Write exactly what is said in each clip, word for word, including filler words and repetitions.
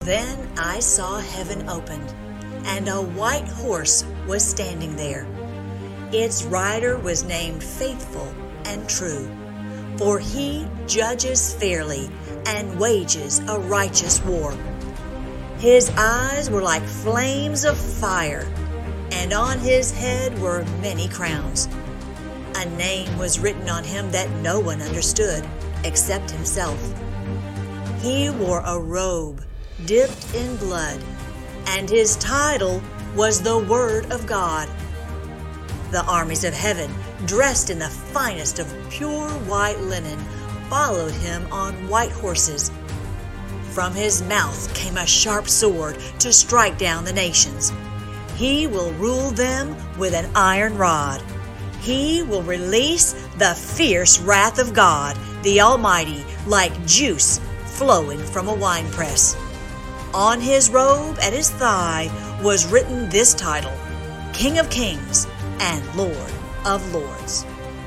Then I saw heaven opened, and a white horse was standing there. Its rider was named Faithful and True, for he judges fairly and wages a righteous war. His eyes were like flames of fire, and on his head were many crowns. A name was written on him that no one understood except himself. He wore a robe dipped in blood, and his title was the Word of God. The armies of heaven, dressed in the finest of pure white linen, followed him on white horses. From his mouth came a sharp sword to strike down the nations. He will rule them with an iron rod. He will release the fierce wrath of God, the Almighty, like juice flowing from a winepress. On his robe at his thigh was written this title, King of Kings and Lord of Lords.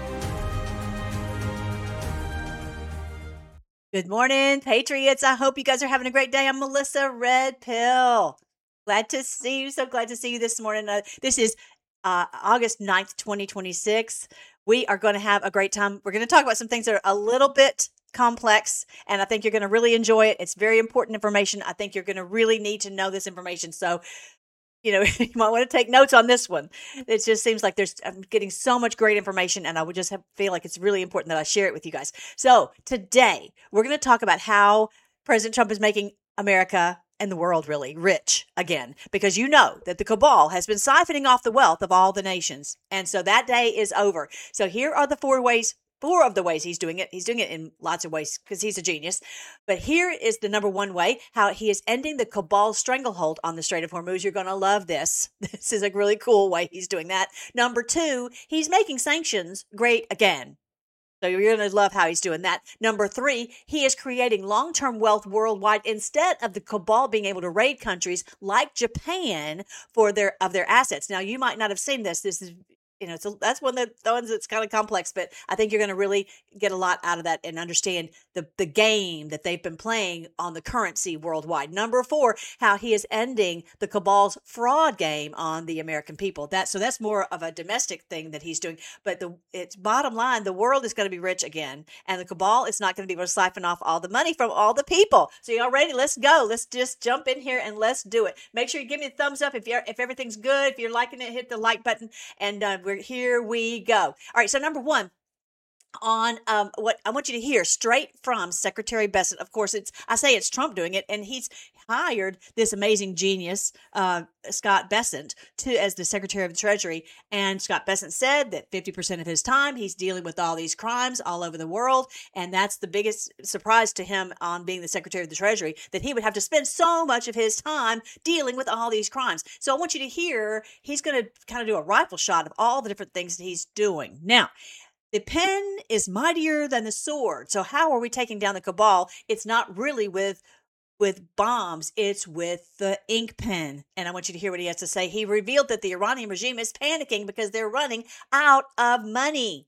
Good morning, Patriots. I hope you guys are having a great day. I'm Melissa Red Pill. Glad to see you. So glad to see you this morning. Uh, this is uh, August ninth, twenty twenty-six. We are going to have a great time. We're going to talk about some things that are a little bit complex, and I think you're going to really enjoy it. It's very important information. I think you're going to really need to know this information. So, you know, you might want to take notes on this one. It just seems like there's, I'm getting so much great information, and I would just have, feel like it's really important that I share it with you guys. So today we're going to talk about how President Trump is making America and the world really rich again, because you know that the cabal has been siphoning off the wealth of all the nations. And so that day is over. So here are the four ways Four of the ways he's doing it. He's doing it in lots of ways because he's a genius. But here is the number one way, how he is ending the cabal's stranglehold on the Strait of Hormuz. You're going to love this. This is a really cool way he's doing that. Number two, he's making sanctions great again. So you're going to love how he's doing that. Number three, he is creating long-term wealth worldwide instead of the cabal being able to raid countries like Japan for their of their assets. Now, you might not have seen this. This is You know, so that's one of the ones that's kind of complex, but I think you're going to really get a lot out of that and understand the, the game that they've been playing on the currency worldwide. Number four, how he is ending the cabal's fraud game on the American people. That so that's more of a domestic thing that he's doing. But the it's bottom line, the world is going to be rich again, and the cabal is not going to be able to siphon off all the money from all the people. So y'all ready? Let's go. Let's just jump in here and let's do it. Make sure you give me a thumbs up if you're if everything's good. If you're liking it, hit the like button, and uh, we're here we go. All right. So number one, on um, what I want you to hear straight from Secretary Bessent. Of course, it's I say it's Trump doing it, and he's hired this amazing genius, uh, Scott Bessent, to as the Secretary of the Treasury. And Scott Bessent said that fifty percent of his time he's dealing with all these crimes all over the world, and that's the biggest surprise to him on being the Secretary of the Treasury, that he would have to spend so much of his time dealing with all these crimes. So I want you to hear he's going to kind of do a rifle shot of all the different things that he's doing now. The pen is mightier than the sword. So how are we taking down the cabal? It's not really with with bombs. It's with the ink pen. And I want you to hear what he has to say. He revealed that the Iranian regime is panicking because they're running out of money.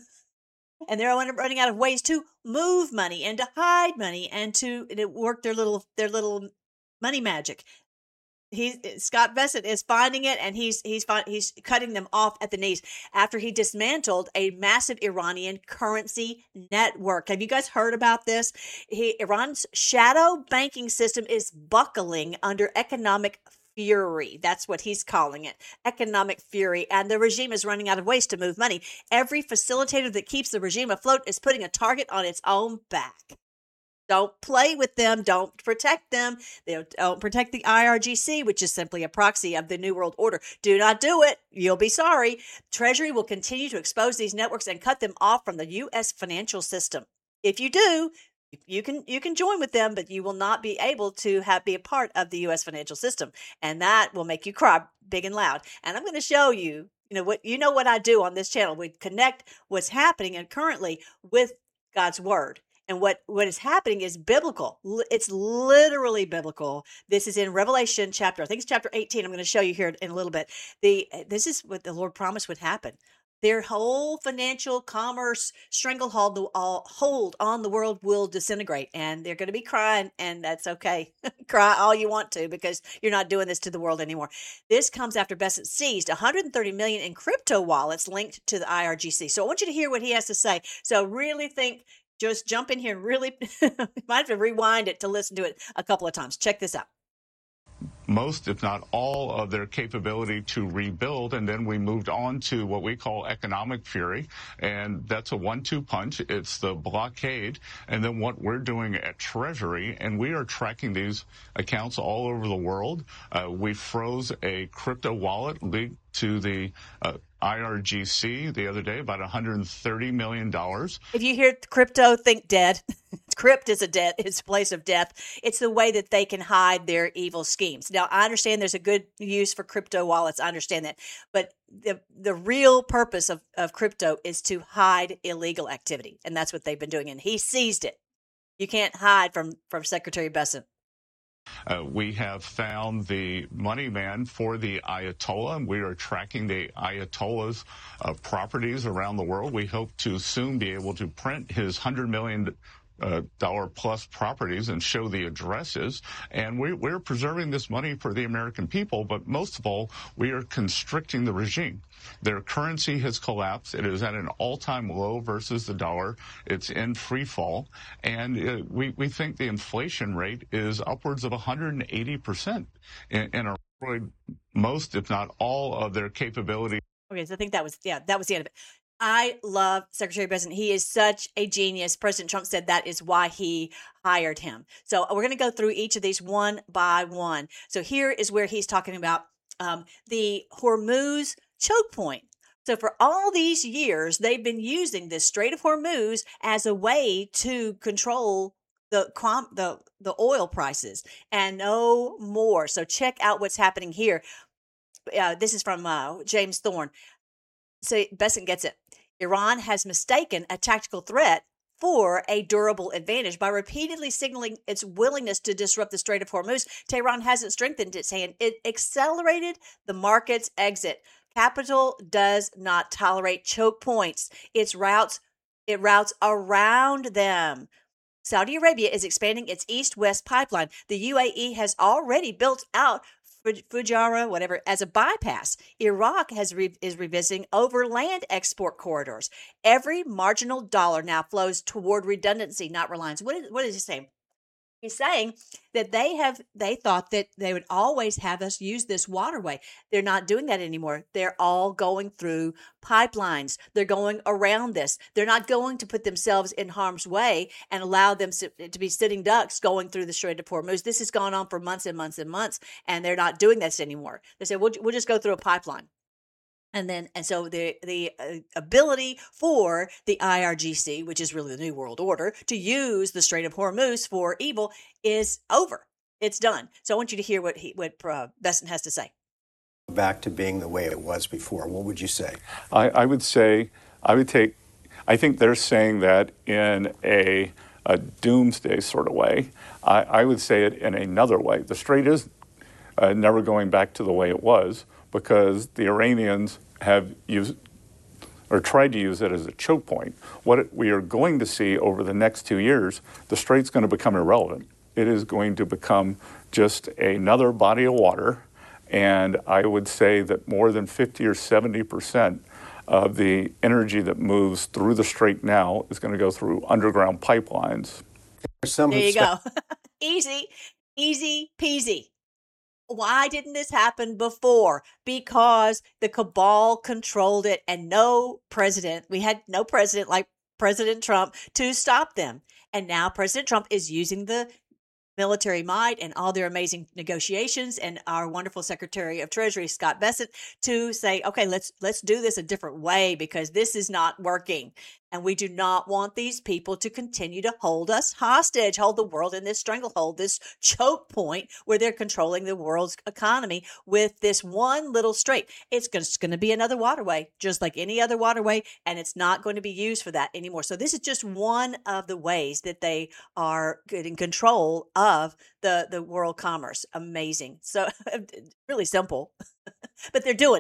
And they're running out of ways to move money and to hide money and to, to work their little their little money magic. He's Scott Bessent is finding it, and he's he's he's cutting them off at the knees after he dismantled a massive Iranian currency network. Have you guys heard about this? He, Iran's shadow banking system is buckling under economic fury. That's what he's calling it, economic fury. And the regime is running out of ways to move money. Every facilitator that keeps the regime afloat is putting a target on its own back. Don't play with them. Don't protect them. They don't protect the I R G C, which is simply a proxy of the New World Order. Do not do it. You'll be sorry. Treasury will continue to expose these networks and cut them off from the U S financial system. If you do, you can you can join with them, but you will not be able to have be a part of the U S financial system, and that will make you cry big and loud. And I'm going to show you, you know what you know what I do on this channel. We connect what's happening and currently with God's word. And what, what is happening is biblical. It's literally biblical. This is in Revelation chapter, I think it's chapter eighteen. I'm going to show you here in a little bit. The This is what the Lord promised would happen. their whole financial commerce stranglehold the all hold on the world will disintegrate, and they're going to be crying, and that's okay. Cry all you want to, because you're not doing this to the world anymore. This comes after Bessent seized one hundred thirty million in crypto wallets linked to the I R G C. So I want you to hear what he has to say. So really think, just jump in here and really might have to rewind it to listen to it a couple of times. Check this out. Most, if not all, of their capability to rebuild. And then we moved on to what we call economic fury. And that's a one two punch. It's the blockade. And then what we're doing at Treasury, and we are tracking these accounts all over the world. Uh, we froze a crypto wallet linked to the uh, I R G C the other day, about one hundred thirty million dollars. If you hear crypto, think dead. Crypt is a death, it's a place of death. It's the way that they can hide their evil schemes. Now, I understand there's a good use for crypto wallets. I understand that. But the the real purpose of, of crypto is to hide illegal activity. And that's what they've been doing. And he seized it. You can't hide from, from Secretary Bessent. Uh, we have found the money man for the Ayatollah, and we are tracking the Ayatollah's uh, properties around the world. We hope to soon be able to print his one hundred million dollars Uh, dollar plus properties and show the addresses. And we, we're preserving this money for the American people, but most of all, we are constricting the regime. Their currency has collapsed. It is at an all-time low versus the dollar. It's in free fall. And uh, we, we think the inflation rate is upwards of one hundred eighty percent in, in a, most, if not all, of their capability. Okay, so I think that was, yeah, that was the end of it. I love Secretary Bessent. He is such a genius. President Trump said that is why he hired him. So we're going to go through each of these one by one. So here is where he's talking about um, the Hormuz choke point. So for all these years, they've been using this Strait of Hormuz as a way to control the the the oil prices, and no more. So check out what's happening here. Uh, this is from uh, James Thorne. So Bessent gets it. Iran has mistaken a tactical threat for a durable advantage by repeatedly signaling its willingness to disrupt the Strait of Hormuz. Tehran hasn't strengthened its hand. It accelerated the market's exit. Capital does not tolerate choke points. Its routes, it routes around them. Saudi Arabia is expanding its east-west pipeline. The U A E has already built out Fujairah, whatever, as a bypass. Iraq has re- is revisiting overland export corridors. Every marginal dollar now flows toward redundancy, not reliance. What is, what is he saying? He's saying that they have they thought that they would always have us use this waterway. They're not doing that anymore. They're all going through pipelines. They're going around this. They're not going to put themselves in harm's way and allow them to be sitting ducks going through the Strait of Hormuz. This has gone on for months and months and months, and they're not doing this anymore. They said, we'll, we'll just go through a pipeline. And then, and so the the uh, ability for the I R G C, which is really the New World Order, to use the Strait of Hormuz for evil is over. It's done. So I want you to hear what he, what uh, Bessent has to say. Back to being the way it was before. What would you say? I, I would say, I would take, I think they're saying that in a, a doomsday sort of way. I, I would say it in another way. The Strait is uh, never going back to the way it was, because the Iranians have used or tried to use it as a choke point. What we are going to see over the next two years, the Strait's going to become irrelevant. It is going to become just another body of water, and I would say that more than fifty or seventy percent of the energy that moves through the Strait now is going to go through underground pipelines. There you go. Easy, easy peasy. Why didn't this happen before? Because the cabal controlled it, and no president, we had no president like President Trump to stop them. And now President Trump is using the military might and all their amazing negotiations and our wonderful Secretary of Treasury, Scott Bessent, to say, okay, let's let's do this a different way, because this is not working. And we do not want these people to continue to hold us hostage, hold the world in this stranglehold, this choke point where they're controlling the world's economy with this one little strait. It's going to be another waterway, just like any other waterway, and it's not going to be used for that anymore. So this is just one of the ways that they are getting control of the, the world commerce. Amazing. So really simple, but they're doing it.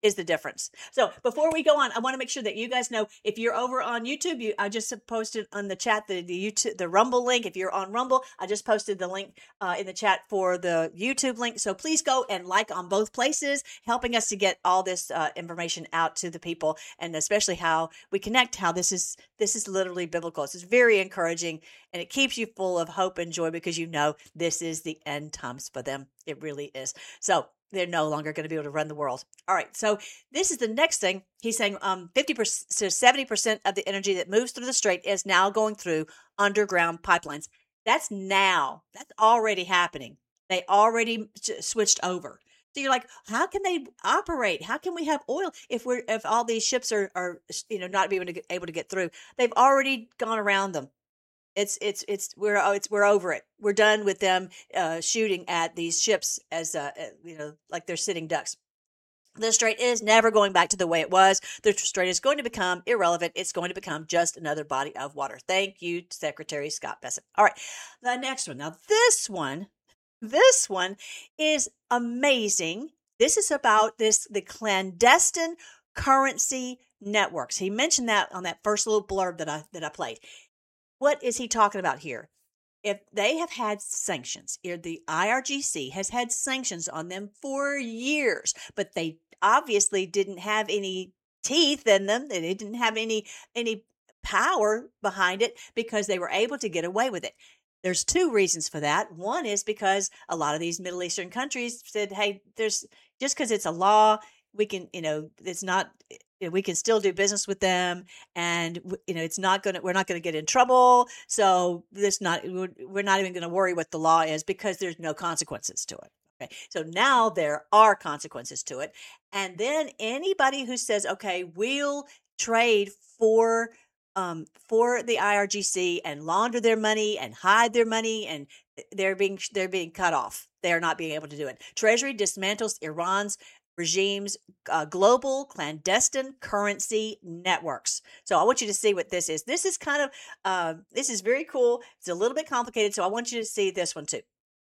is the difference. So before we go on, I want to make sure that you guys know, if you're over on YouTube, you I just posted on the chat the, the YouTube the Rumble link. If you're on Rumble, I just posted the link uh, in the chat for the YouTube link. So please go and like on both places, helping us to get all this uh, information out to the people, and especially how we connect. How this is this is literally biblical. This is very encouraging, and it keeps you full of hope and joy because you know this is the end times for them. It really is. So they're no longer going to be able to run the world. All right. So this is the next thing. He's saying um, fifty percent to seventy percent of the energy that moves through the strait is now going through underground pipelines. That's now. That's already happening. They already switched over. So you're like, how can they operate? How can we have oil if we're if all these ships are are you know not being able to get, able to get through? They've already gone around them. It's it's it's we're oh, it's we're over it. We're done with them uh, shooting at these ships as uh, you know like they're sitting ducks. The strait is never going back to the way it was. The strait is going to become irrelevant. It's going to become just another body of water. Thank you, Secretary Scott Bessent. All right, the next one. Now this one, this one is amazing. This is about this the clandestine currency networks. He mentioned that on that first little blurb that I that I played. What is he talking about here? If they have had sanctions, or the I R G C has had sanctions on them for years, but they obviously didn't have any teeth in them. They didn't have any any power behind it because they were able to get away with it. There's two reasons for that. One is because a lot of these Middle Eastern countries said, hey, there's just because it's a law, we can, you know, it's not, we can still do business with them, and you know it's not going to we're not going to get in trouble, so this not we're not even going to worry what the law is because there's no consequences to it. Okay, so now there are consequences to it, and then anybody who says, okay, we'll trade for um for the I R G C and launder their money and hide their money, and they're being they're being cut off. They are not being able to do it. Treasury dismantles Iran's regime's uh, global clandestine currency networks. So I want you to see what this is. This is kind of, uh, this is very cool. It's a little bit complicated, so I want you to see this one too.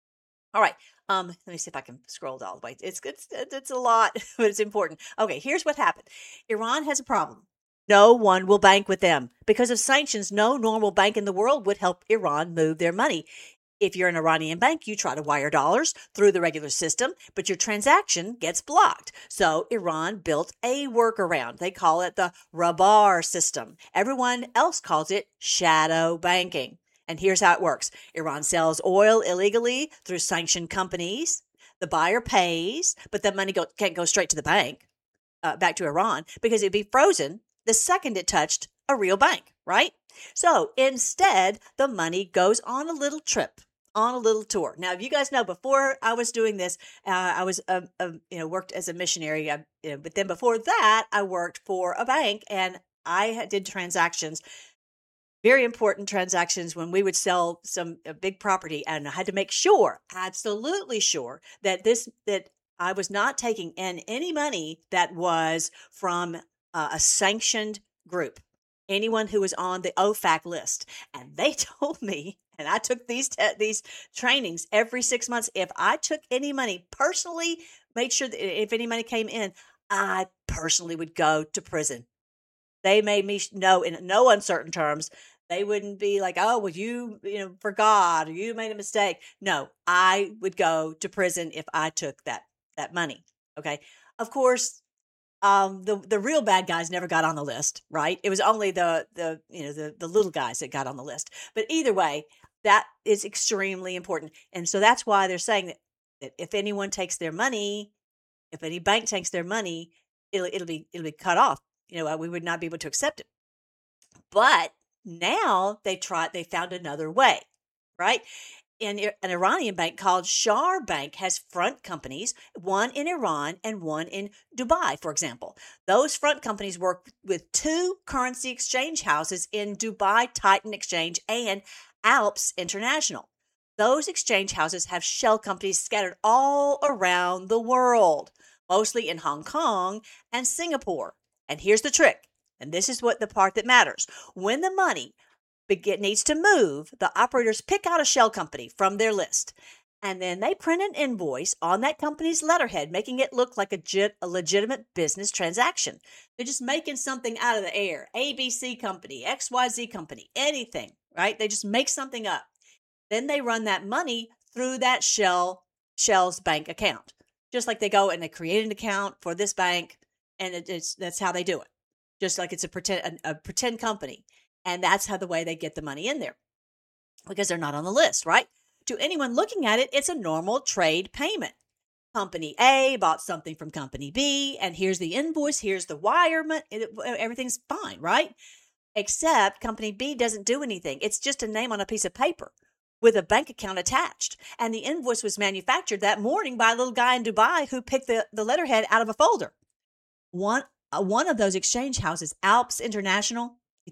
All right. Um, let me see if I can scroll all the way. It's it's it's a lot, but it's important. Okay, here's what happened. Iran has a problem. No one will bank with them. Because of sanctions, no normal bank in the world would help Iran move their money. If you're an Iranian bank, you try to wire dollars through the regular system, but your transaction gets blocked. So Iran built a workaround. They call it the Rabar system. Everyone else calls it shadow banking. And here's how it works. Iran sells oil illegally through sanctioned companies. The buyer pays, but the money go, can't go straight to the bank, uh, back to Iran, because it'd be frozen the second it touched a real bank, right? So instead, the money goes on a little trip, on a little tour. Now, if you guys know, before I was doing this, uh, I was, uh, uh, you know, worked as a missionary. I, you know, but then before that, I worked for a bank, and I did transactions, very important transactions when we would sell some a big property, and I had to make sure, absolutely sure, that this that I was not taking in any money that was from uh, a sanctioned group, anyone who was on the O FAC list. And they told me, and I took these te- these trainings every six months, if I took any money, personally made sure that if any money came in, I personally would go to prison. They made me know in no uncertain terms. They wouldn't be like, oh, well, you, you know, forgot, or you made a mistake. No, I would go to prison if I took that that money. Okay. Of course, um, the the real bad guys never got on the list, right? It was only the the you know the the little guys that got on the list. But either way, that is extremely important, and so that's why they're saying that, that if anyone takes their money, if any bank takes their money, it'll it'll be it'll be cut off. You know, we would not be able to accept it. But now they tried, they found another way, right? And an Iranian bank called Shar Bank has front companies, one in Iran and one in Dubai, for example. Those front companies work with two currency exchange houses in Dubai, Titan Exchange and Alps International. Those exchange houses have shell companies scattered all around the world, mostly in Hong Kong and Singapore. And here's the trick, and this is what the part that matters. When the money begin, needs to move, the operators pick out a shell company from their list. And then they print an invoice on that company's letterhead, making it look like a, jet, a legitimate business transaction. They're just making something out of the air. A B C company, X Y Z company, anything, right? They just make something up. Then they run that money through that shell, Shell's bank account. Just like they go and they create an account for this bank, and it, it's that's how they do it. Just like it's a pretend a, a pretend company. And that's how the way they get the money in there. Because they're not on the list, right? To anyone looking at it, it's a normal trade payment. Company A bought something from Company B, and here's the invoice, here's the wire, everything's fine, right? Except Company B doesn't do anything. It's just a name on a piece of paper with a bank account attached. And the invoice was manufactured that morning by a little guy in Dubai who picked the, the letterhead out of a folder. One, uh, one of those exchange houses, Alps International,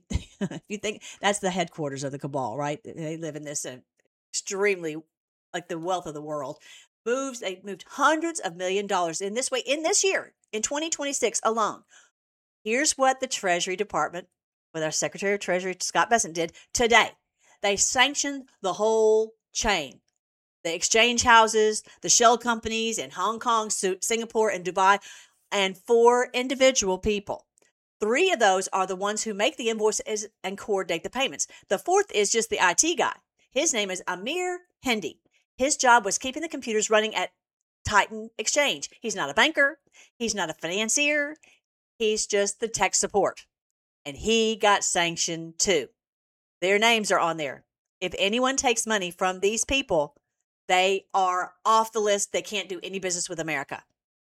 if you think that's the headquarters of the cabal, right? They live in this uh, extremely, like the wealth of the world, moves, they moved hundreds of million dollars in this way, in this year, in twenty twenty-six alone. Here's what the Treasury Department, with our Secretary of Treasury, Scott Bessent, did today. They sanctioned the whole chain. The exchange houses, the shell companies in Hong Kong, Singapore, and Dubai, and four individual people. Three of those are the ones who make the invoices and coordinate the payments. The fourth is just the I T guy. His name is Amir Hindi. His job was keeping the computers running at Titan Exchange. He's not a banker. He's not a financier. He's just the tech support. And he got sanctioned too. Their names are on there. If anyone takes money from these people, they are off the list. They can't do any business with America.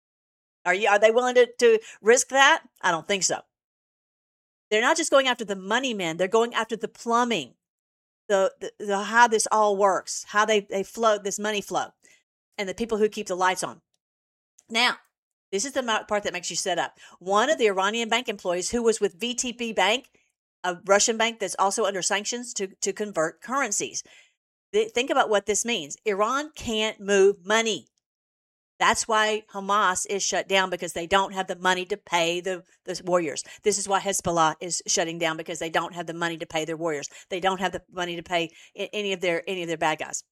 Are you? Are they willing to, to risk that? I don't think so. They're not just going after the money men. They're going after the plumbing, the, the, the how this all works, how they, they flow, this money flow, and the people who keep the lights on. Now, this is the part that makes you set up. One of the Iranian bank employees who was with V T B Bank, a Russian bank that's also under sanctions to, to convert currencies. They, think about what this means. Iran can't move money. That's why Hamas is shut down, because they don't have the money to pay the, the warriors. This is why Hezbollah is shutting down, because they don't have the money to pay their warriors. They don't have the money to pay any of their any of their bad guys.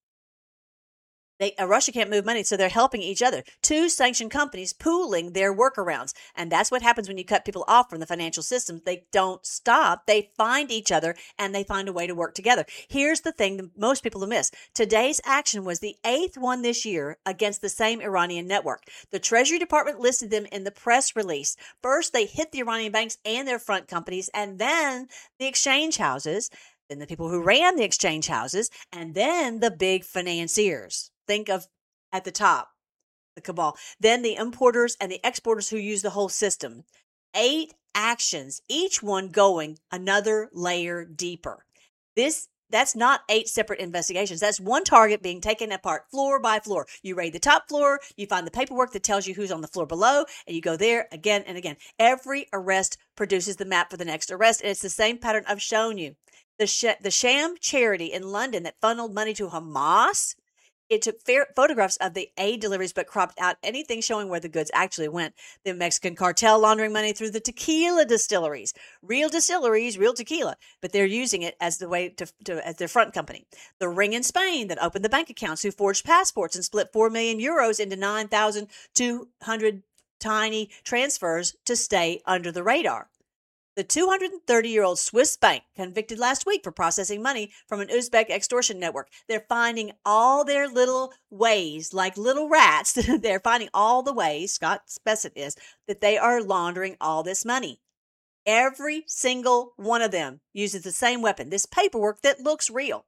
They, uh, Russia can't move money, so they're helping each other. Two sanctioned companies pooling their workarounds. And that's what happens when you cut people off from the financial system. They don't stop. They find each other, and they find a way to work together. Here's the thing that most people miss. Today's action was the eighth one this year against the same Iranian network. The Treasury Department listed them in the press release. First, they hit the Iranian banks and their front companies, and then the exchange houses, then the people who ran the exchange houses, and then the big financiers. Think of at the top, the cabal. Then the importers and the exporters who use the whole system. Eight actions, each one going another layer deeper. This That's not eight separate investigations. That's one target being taken apart floor by floor. You raid the top floor, you find the paperwork that tells you who's on the floor below, and you go there again and again. Every arrest produces the map for the next arrest, and it's the same pattern I've shown you. The, sh- the sham charity in London that funneled money to Hamas, it took fair photographs of the aid deliveries, but cropped out anything showing where the goods actually went. The Mexican cartel laundering money through the tequila distilleries, real distilleries, real tequila, but they're using it as the way to, to as their front company. The ring in Spain that opened the bank accounts, who forged passports and split four million euros into nine thousand two hundred tiny transfers to stay under the radar. The two hundred thirty-year-old Swiss bank convicted last week for processing money from an Uzbek extortion network. They're finding all their little ways, like little rats. They're finding all the ways, Scott Bessent is, that they are laundering all this money. Every single one of them uses the same weapon, this paperwork that looks real.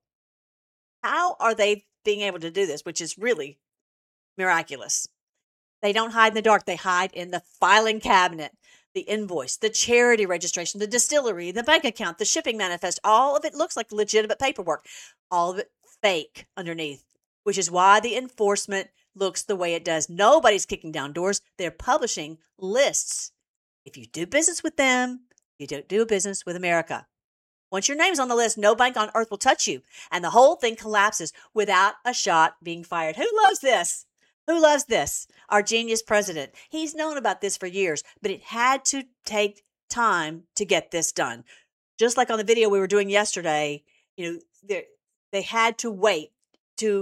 How are they being able to do this, which is really miraculous? They don't hide in the dark. They hide in the filing cabinet. The invoice, the charity registration, the distillery, the bank account, the shipping manifest, all of it looks like legitimate paperwork. All of it fake underneath, which is why the enforcement looks the way it does. Nobody's kicking down doors. They're publishing lists. If you do business with them, you don't do business with America. Once your name's on the list, no bank on earth will touch you. And the whole thing collapses without a shot being fired. Who loves this? Who loves this? Our genius president. He's known about this for years, but it had to take time to get this done. Just like on the video we were doing yesterday, you know, they they had to wait to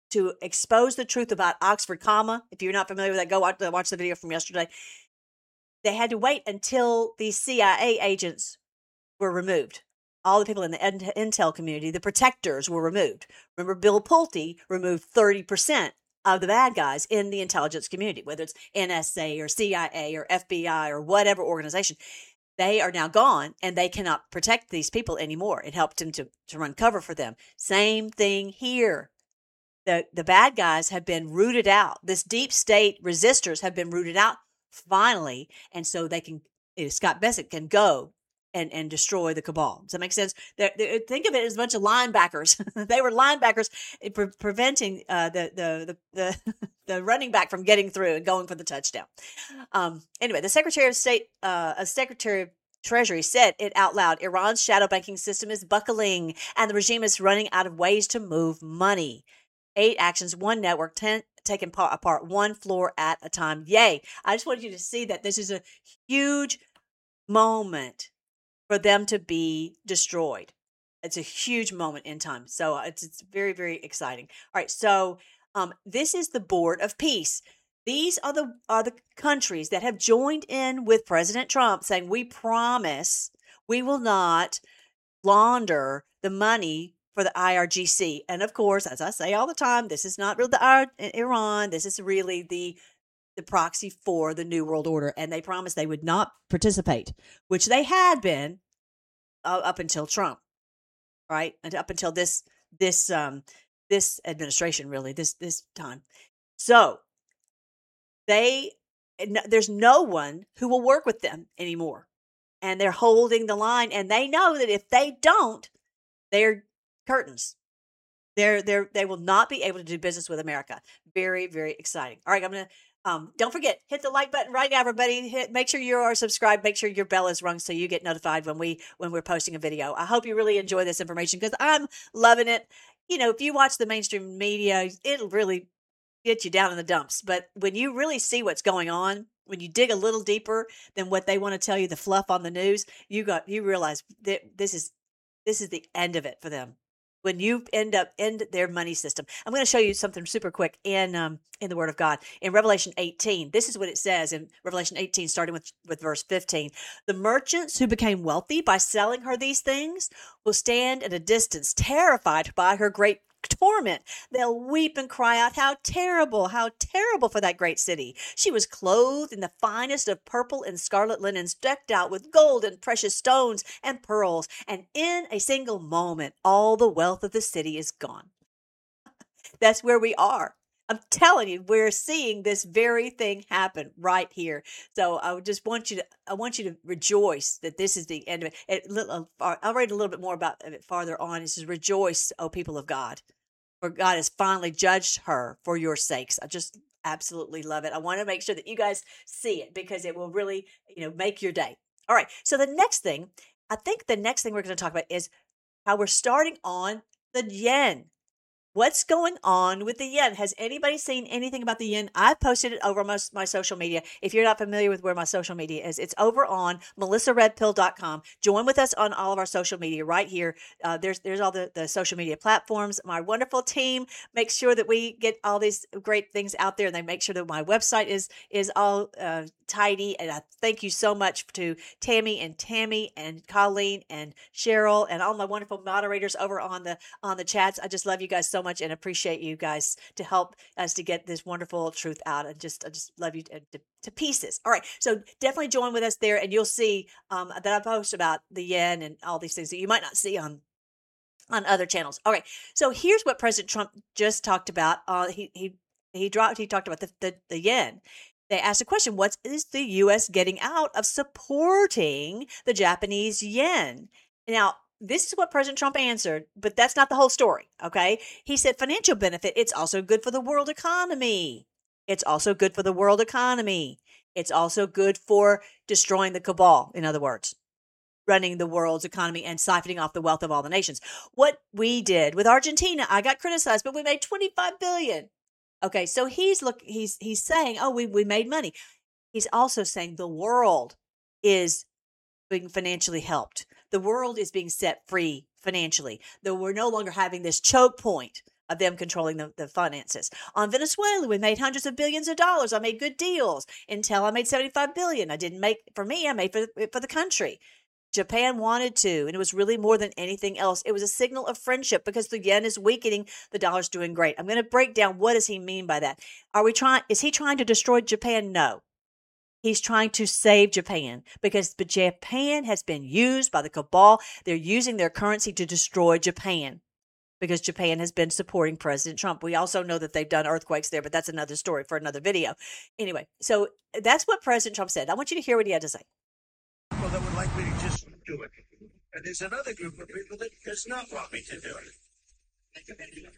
to expose the truth about Oxford Comma. If you're not familiar with that, go watch, watch the video from yesterday. They had to wait until these C I A agents were removed. All the people in the intel community, the protectors, were removed. Remember, Bill Pulte removed thirty percent of the bad guys in the intelligence community, whether it's N S A or C I A or F B I or whatever organization. They are now gone, and they cannot protect these people anymore. It helped him to, to run cover for them. Same thing here. The, the bad guys have been rooted out. This deep state resistors have been rooted out finally, and so they can, Scott Bessent can go and, and destroy the cabal. Does that make sense? They're, they're, think of it as a bunch of linebackers. They were linebackers pre- preventing uh, the, the, the, the, the running back from getting through and going for the touchdown. Um, anyway, the Secretary of State, uh, a Secretary of Treasury said it out loud. Iran's shadow banking system is buckling, and the regime is running out of ways to move money. Eight actions, one network, ten taken apart, one floor at a time. Yay. I just wanted you to see that this is a huge moment for them to be destroyed. It's a huge moment in time. So it's, it's very, very exciting. All right. So um, this is the Board of Peace. These are the are the countries that have joined in with President Trump saying, we promise we will not launder the money for the I R G C. And of course, as I say all the time, this is not really the Iran. This is really the the proxy for the New World Order. And they promised they would not participate, which they had been uh, up until Trump, right? And up until this this um this administration, really, this this time. So they there's no one who will work with them anymore. And they're holding the line, and they know that if they don't, they're curtains. They're they're they will not be able to do business with America. Very, very exciting. All right, I'm gonna um don't forget, hit the like button right now, everybody. Hit make sure you are subscribed, make sure your bell is rung so you get notified when we when we're posting a video. I hope you really enjoy this information because I'm loving it. You know, if you watch the mainstream media, it'll really get you down in the dumps. But when you really see what's going on, when you dig a little deeper than what they want to tell you, the fluff on the news, you got you realize that this is this is the end of it for them. When you end up in their money system. I'm going to show you something super quick in um, in the Word of God. In Revelation eighteen, this is what it says in Revelation eighteen, starting with, with verse fifteen. The merchants who became wealthy by selling her these things will stand at a distance, terrified by her great torment. They'll weep and cry out, how terrible, how terrible for that great city. She was clothed in the finest of purple and scarlet linens, decked out with gold and precious stones and pearls, and in a single moment, all the wealth of the city is gone. That's where we are. I'm telling you, we're seeing this very thing happen right here. So I just want you to, I want you to rejoice that this is the end of it. it I'll read a little bit more about it farther on. It says, rejoice, O people of God, for God has finally judged her for your sakes. I just absolutely love it. I want to make sure that you guys see it because it will really, you know, make your day. All right. So the next thing, I think the next thing we're going to talk about is how we're starting on the yen. What's going on with the yen? Has anybody seen anything about the yen? I've posted it over my, my social media. If you're not familiar with where my social media is, it's over on melissa red pill dot com. Join with us on all of our social media right here. Uh, there's there's all the, the social media platforms. My wonderful team makes sure that we get all these great things out there, and they make sure that my website is is all uh, tidy. And I thank you so much to Tammy and Tammy and Colleen and Cheryl and all my wonderful moderators over on the on the chats. I just love you guys so much. Much and appreciate you guys to help us to get this wonderful truth out, and just I just love you to, to, to pieces. All right, so definitely join with us there, and you'll see um, that I post about the yen and all these things that you might not see on on other channels. All right, so here's what President Trump just talked about. Uh, he he he dropped. He talked about the, the the yen. They asked a question: what is the U S getting out of supporting the Japanese yen? Now, this is what President Trump answered, but that's not the whole story, okay? He said financial benefit, it's also good for the world economy. It's also good for the world economy. It's also good for destroying the cabal, in other words, running the world's economy and siphoning off the wealth of all the nations. What we did with Argentina, I got criticized, but we made twenty-five billion dollars. Okay, so he's look he's he's saying, oh, we, we made money. He's also saying the world is being financially helped. The world is being set free financially. Though we're no longer having this choke point of them controlling the, the finances. On Venezuela, we made hundreds of billions of dollars. I made good deals. Intel, I made seventy-five billion. I didn't make for me. I made for the, for the country. Japan wanted to, and it was really more than anything else. It was a signal of friendship because the yen is weakening, the dollar's doing great. I'm going to break down what does he mean by that. Are we trying? Is he trying to destroy Japan? No. He's trying to save Japan because Japan has been used by the cabal. They're using their currency to destroy Japan because Japan has been supporting President Trump. We also know that they've done earthquakes there, but that's another story for another video. Anyway, so that's what President Trump said. I want you to hear what he had to say. People that would like me to just do it. And there's another group of people that does not want me to do it.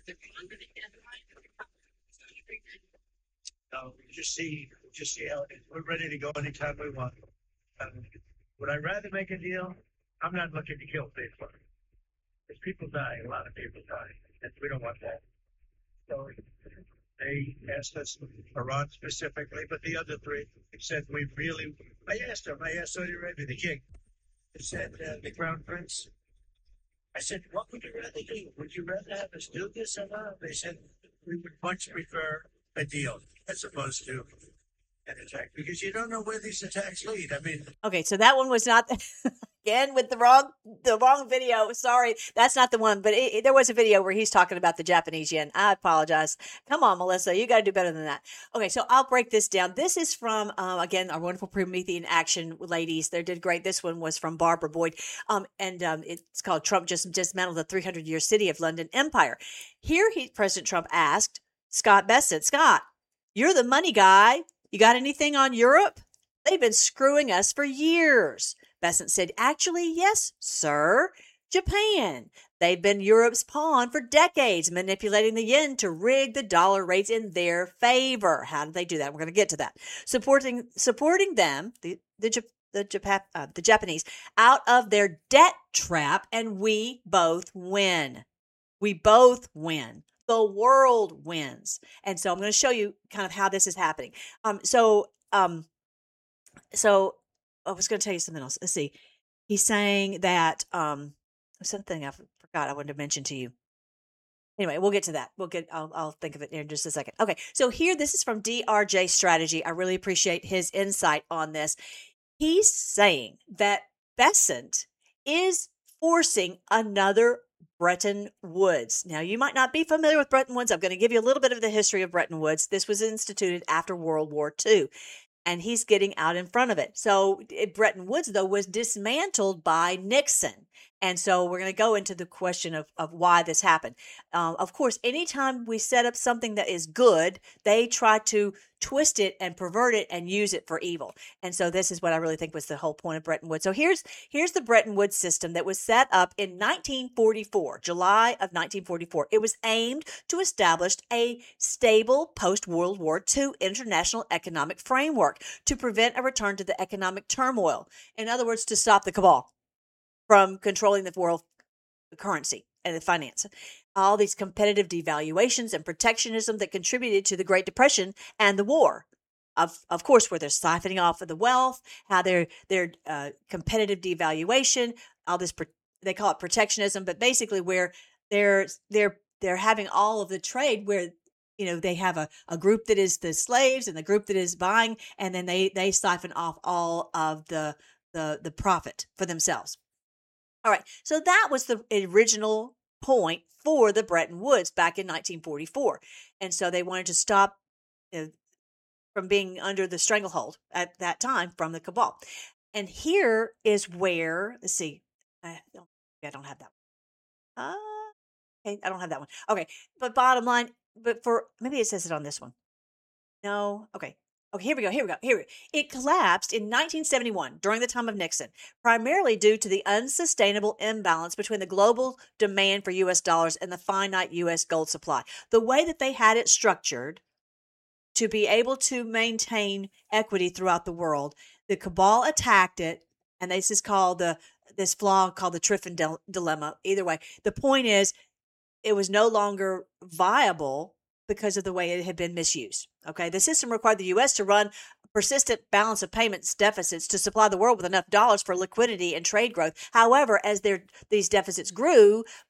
No, just see, just see how it is. We're ready to go anytime we want. Um, would I rather make a deal? I'm not looking to kill people. Because people die, a lot of people die, and we don't want that. So they asked us, Iran specifically, but the other three said we really. I asked them. I asked Saudi Arabia, the king. I said, uh, the crown prince. I said, what would you rather do? Would you rather have us do this or not? They said we would much prefer a deal as opposed to an attack because you don't know where these attacks lead. I mean, okay, so that one was not again with the wrong the wrong video. Sorry, that's not the one. But it, it, there was a video where he's talking about the Japanese yen. I apologize. Come on, Melissa, you got to do better than that. Okay, so I'll break this down. This is from uh, again our wonderful Promethean Action ladies. They did great. This one was from Barbara Boyd, um, and um, it's called "Trump Just Dismantled the three hundred year City of London Empire." Here, he President Trump asked Scott Bessent, Scott, you're the money guy. You got anything on Europe? They've been screwing us for years. Bessent said, actually, yes, sir. Japan. They've been Europe's pawn for decades, manipulating the yen to rig the dollar rates in their favor. How did they do that? We're going to get to that. Supporting supporting them, the the the, Japan, uh, the Japanese, out of their debt trap, and we both win. We both win. The world wins. And so I'm going to show you kind of how this is happening. Um, so, um, so I was going to tell you something else. Let's see. He's saying that, um, something I forgot I wanted to mention to you. Anyway, we'll get to that. We'll get, I'll, I'll think of it in just a second. Okay. So here, this is from D R J Strategy. I really appreciate his insight on this. He's saying that Bessent is forcing another Bretton Woods. Now, you might not be familiar with Bretton Woods. I'm going to give you a little bit of the history of Bretton Woods. This was instituted after World War Two, and he's getting out in front of it. So it, Bretton Woods, though, was dismantled by Nixon. And so we're going to go into the question of, of why this happened. Um, of course, anytime we set up something that is good, they try to twist it and pervert it and use it for evil. And so this is what I really think was the whole point of Bretton Woods. So here's here's the Bretton Woods system that was set up in nineteen forty-four, July of nineteen forty-four. It was aimed to establish a stable post-World War Two international economic framework to prevent a return to the economic turmoil. In other words, to stop the cabal from controlling the world currency and the finance. All these competitive devaluations and protectionism that contributed to the Great Depression and the war. Of of course, where they're siphoning off of the wealth, how they're they're uh, competitive devaluation, all this, they call it protectionism, but basically where they're they're they're having all of the trade where, you know, they have a, a group that is the slaves and the group that is buying, and then they they siphon off all of the the the profit for themselves. All right, so that was the original point for the Bretton Woods back in nineteen forty-four. And so they wanted to stop uh, from being under the stranglehold at that time from the cabal. And here is where, let's see, I don't, I don't have that one. Uh, okay, I don't have that one. Okay, but bottom line, but for, maybe it says it on this one. No, okay. Okay, here we go, here we go, here we go. It collapsed in nineteen seventy-one during the time of Nixon, primarily due to the unsustainable imbalance between the global demand for U S dollars and the finite U S gold supply. The way that they had it structured to be able to maintain equity throughout the world, the cabal attacked it, and this is called the, this flaw called the Triffin dil- dilemma. Either way, the point is it was no longer viable because of the way it had been misused. Okay, the system required the U S to run persistent balance of payments deficits to supply the world with enough dollars for liquidity and trade growth. However, as their these deficits grew,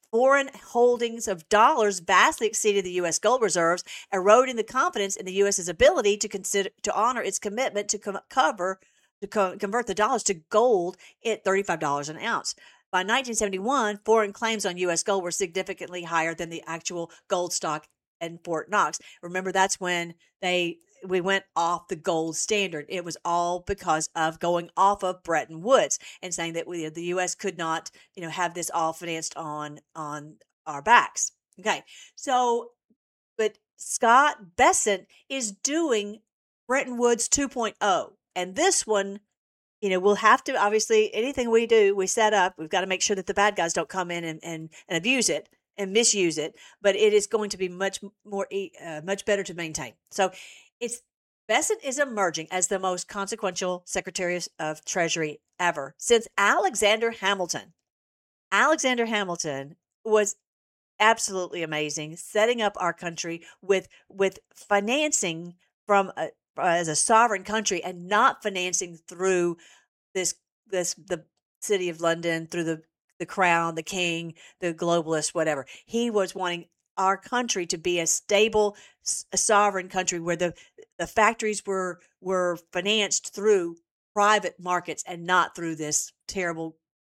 foreign holdings of dollars vastly exceeded the U S gold reserves, eroding the confidence in the U S's ability to consider to honor its commitment to co- cover to co- convert the dollars to gold at thirty-five dollars an ounce. By nineteen seventy-one, foreign claims on U S gold were significantly higher than the actual gold stock in Fort Knox. Remember, that's when they we went off the gold standard. It was all because of going off of Bretton Woods and saying that we, the U S could not, you know, have this all financed on on our backs. Okay, so but Scott Bessent is doing Bretton Woods two point oh, and this one, you know, we'll have to, obviously, anything we do, we set up, we've got to make sure that the bad guys don't come in and, and, and abuse it and misuse it, but it is going to be much more, uh, much better to maintain. So it's, Bessent is emerging as the most consequential Secretary of Treasury ever since Alexander Hamilton. Alexander Hamilton was absolutely amazing, setting up our country with, with financing from a, as a sovereign country and not financing through this this the city of London, through the the crown, the king, the globalists, whatever. He was wanting our country to be a stable, a sovereign country where the the factories were were financed through private markets and not through this terrible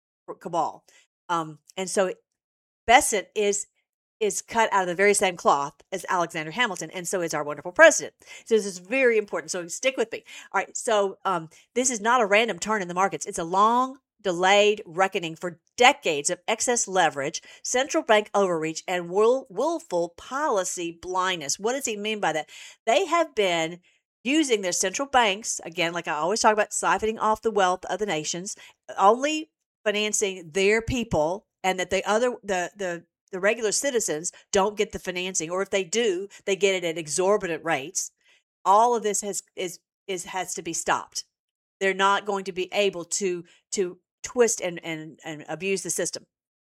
cabal. Um, and so Bessent is is cut out of the very same cloth as Alexander Hamilton, and so is our wonderful president. So this is very important. So stick with me. All right. So um, this is not a random turn in the markets. It's a long delayed reckoning for decades of excess leverage, central bank overreach, and will, willful policy blindness. What does he mean by that? They have been using their central banks, again, like I always talk about, siphoning off the wealth of the nations, only financing their people, and that the other the the the regular citizens don't get the financing, or if they do, they get it at exorbitant rates. All of this has is is has to be stopped. They're not going to be able to to twist and and, and abuse the system.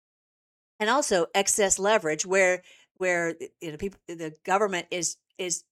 And also excess leverage, where where you know people, the government is is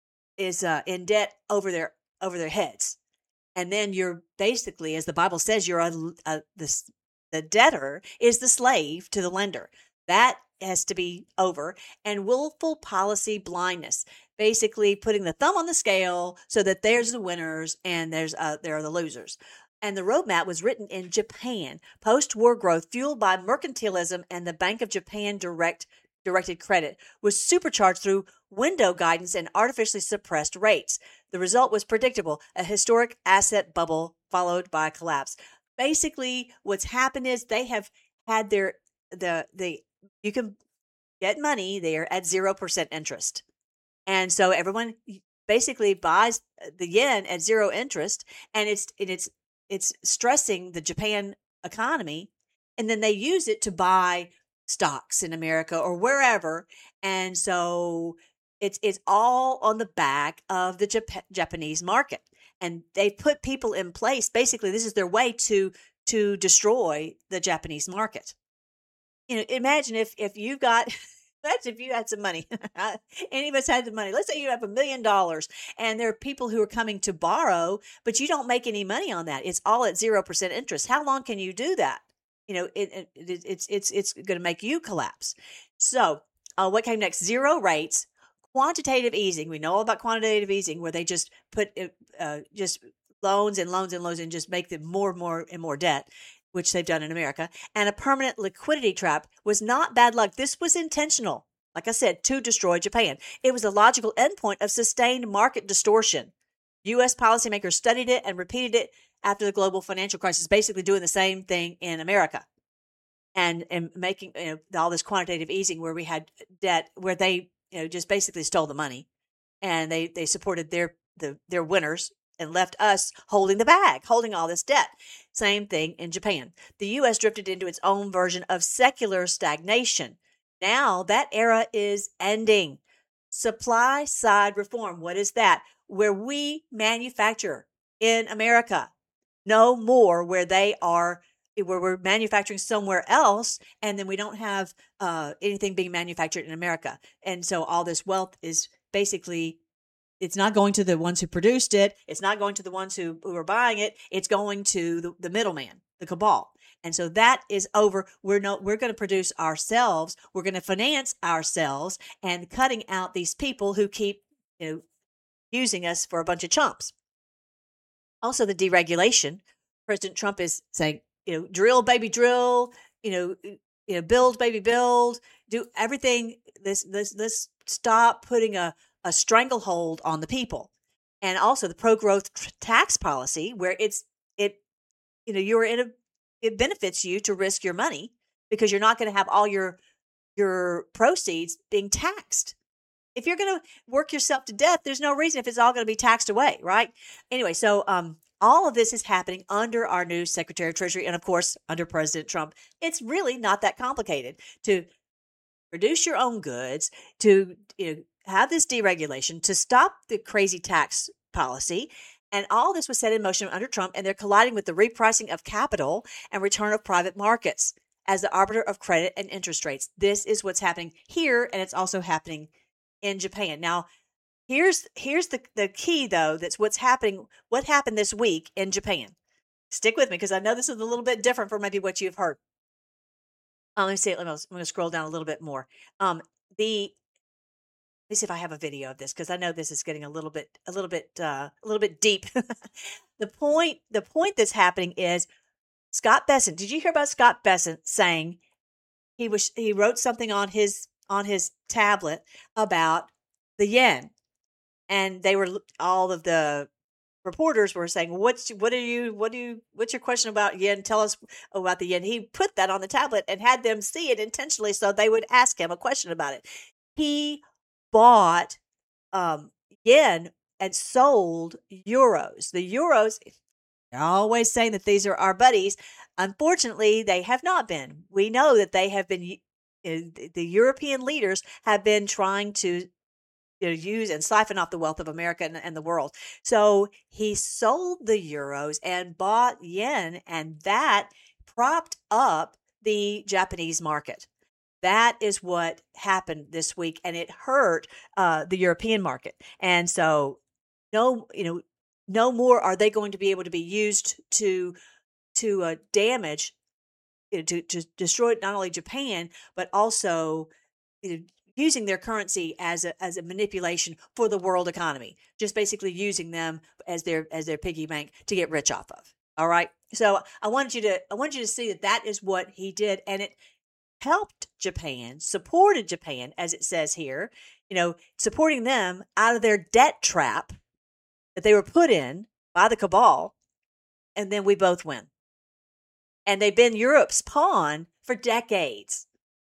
is uh, in debt over their over their heads, and then you're basically, as the Bible says, you're a, a the the debtor is the slave to the lender. That has to be over. And willful policy blindness, basically putting the thumb on the scale so that there's the winners and there's uh, there are the losers. And the roadmap was written in Japan. Post-war growth fueled by mercantilism and the Bank of Japan direct directed credit was supercharged through window guidance and artificially suppressed rates. The result was predictable: a historic asset bubble followed by collapse. Basically, what's happened is they have had their the the you can get money there at zero percent interest. And so everyone basically buys the yen at zero interest, and it's and it's it's stressing the Japan economy, and then they use it to buy stocks in America or wherever. And so it's it's all on the back of the Jap- Japanese market. And they've put people in place. Basically, this is their way to to destroy the Japanese market. You know, imagine if if you got, imagine if you had some money, any of us had the money. Let's say you have a million dollars and there are people who are coming to borrow, but you don't make any money on that. It's all at zero percent interest. How long can you do that? You know, it, it, it it's it's it's going to make you collapse. So uh, what came next? Zero rates, quantitative easing. We know all about quantitative easing, where they just put uh, just loans and loans and loans and just make them more and more and more debt, which they've done in America. And a permanent liquidity trap was not bad luck. This was intentional, like I said, to destroy Japan. It was a logical endpoint of sustained market distortion. U S policymakers studied it and repeated it after the global financial crisis, basically doing the same thing in America. And, and making you know, all this quantitative easing where we had debt, where they you know just basically stole the money, and they, they supported their the, their winners and left us holding the bag, holding all this debt. Same thing in Japan. The U S drifted into its own version of secular stagnation. Now that era is ending. Supply side reform. What is that? Where we manufacture in America. No more where they are, where we're manufacturing somewhere else, and then we don't have uh, anything being manufactured in America. And so all this wealth is basically, it's not going to the ones who produced it. It's not going to the ones who, who are buying it. It's going to the, the middleman, the cabal. And so that is over. We're no, we're going to produce ourselves. We're going to finance ourselves and cutting out these people who keep, you know, using us for a bunch of chumps. Also, the deregulation. President Trump is saying, you know, drill, baby, drill, you know, you know, build, baby, build, do everything. This, this, let's stop putting a, a stranglehold on the people. And also the pro-growth tr- tax policy, where it's, it, you know, you're in a, it benefits you to risk your money because you're not going to have all your, your proceeds being taxed. If you're going to work yourself to death, there's no reason if it's all going to be taxed away, right? Anyway, so um, all of this is happening under our new Secretary of Treasury and, of course, under President Trump. It's really not that complicated to produce your own goods, to you know, have this deregulation, to stop the crazy tax policy. And all this was set in motion under Trump, and they're colliding with the repricing of capital and return of private markets as the arbiter of credit and interest rates. This is what's happening here, and it's also happening in Japan. Now, here's here's the, the key, though, that's what's happening, what happened this week in Japan. Stick with me, because I know this is a little bit different from maybe what you've heard. Um, let me see. Let me, I'm going to scroll down a little bit more. Um, the let me see if I have a video of this, because I know this is getting a little bit, a little bit, uh, a little bit deep. the point, the point that's happening is Scott Bessent. Did you hear about Scott Bessent saying he was he wrote something on his on his tablet about the yen, and they were all of the reporters were saying, "What's what are you what do you what's your question about yen? Tell us about the yen." He put that on the tablet and had them see it intentionally so they would ask him a question about it. He bought um, yen and sold euros. The euros, they're always saying that these are our buddies. Unfortunately, they have not been. We know that they have been. The European leaders have been trying to you know, use and siphon off the wealth of America and, and the world. So he sold the euros and bought yen, and that propped up the Japanese market. That is what happened this week, and it hurt uh, the European market. And so, no, you know, no more are they going to be able to be used to to uh, damage, you know, to to destroy not only Japan but also you know, using their currency as a as a manipulation for the world economy. Just basically using them as their as their piggy bank to get rich off of. All right. So I wanted you to I wanted you to see that that is what he did, and it helped Japan, supported Japan, as it says here, you know, supporting them out of their debt trap that they were put in by the cabal, and then we both win. And they've been Europe's pawn for decades,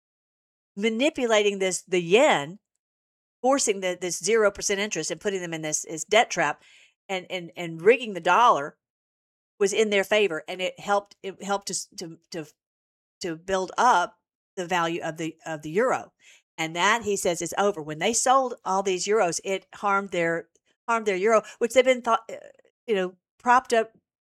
manipulating this the yen, forcing the, this zero percent interest and putting them in this, this debt trap, and, and and rigging the dollar was in their favor, and it helped it helped to to to, to build up the value of the of the euro. And that, he says, is over. When they sold all these euros, it harmed their harmed their euro, which they've been thought, you know, propped up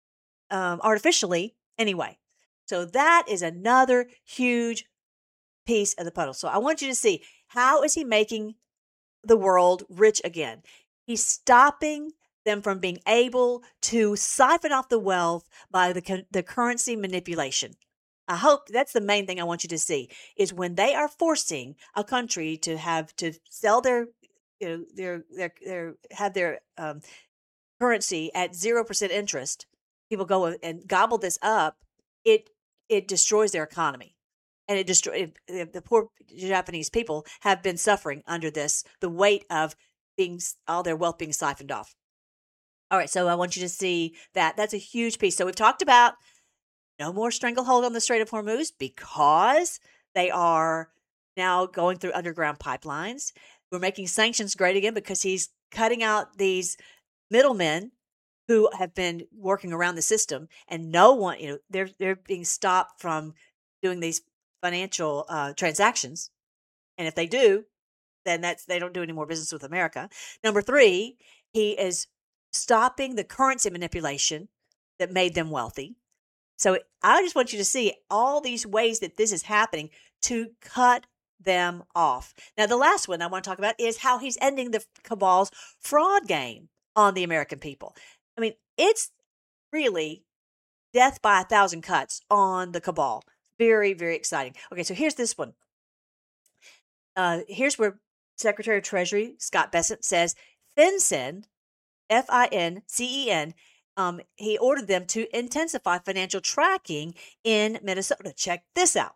um, artificially anyway. So that is another huge piece of the puzzle. So I want you to see, how is he making the world rich again? He's stopping them from being able to siphon off the wealth by the the currency manipulation. I hope that's the main thing I want you to see, is when they are forcing a country to have to sell their, you know, their, their, their, have their um, currency at zero percent interest, people go and gobble this up. It, it destroys their economy, and it destroys the poor Japanese people have been suffering under this, the weight of being all their wealth being siphoned off. All right. So I want you to see that that's a huge piece. So we've talked about no more stranglehold on the Strait of Hormuz because they are now going through underground pipelines. We're making sanctions great again because he's cutting out these middlemen who have been working around the system, and no one, you know, they're they're being stopped from doing these financial uh, transactions. And if they do, then that's they don't do any more business with America. Number three, he is stopping the currency manipulation that made them wealthy. So I just want you to see all these ways that this is happening to cut them off. Now, the last one I want to talk about is how he's ending the cabal's fraud game on the American people. I mean, it's really death by a thousand cuts on the cabal. Very, very exciting. Okay, so here's this one. Uh, here's where Secretary of Treasury Scott Bessent says FinCEN, F I N C E N, um, he ordered them to intensify financial tracking in Minnesota. Check this out.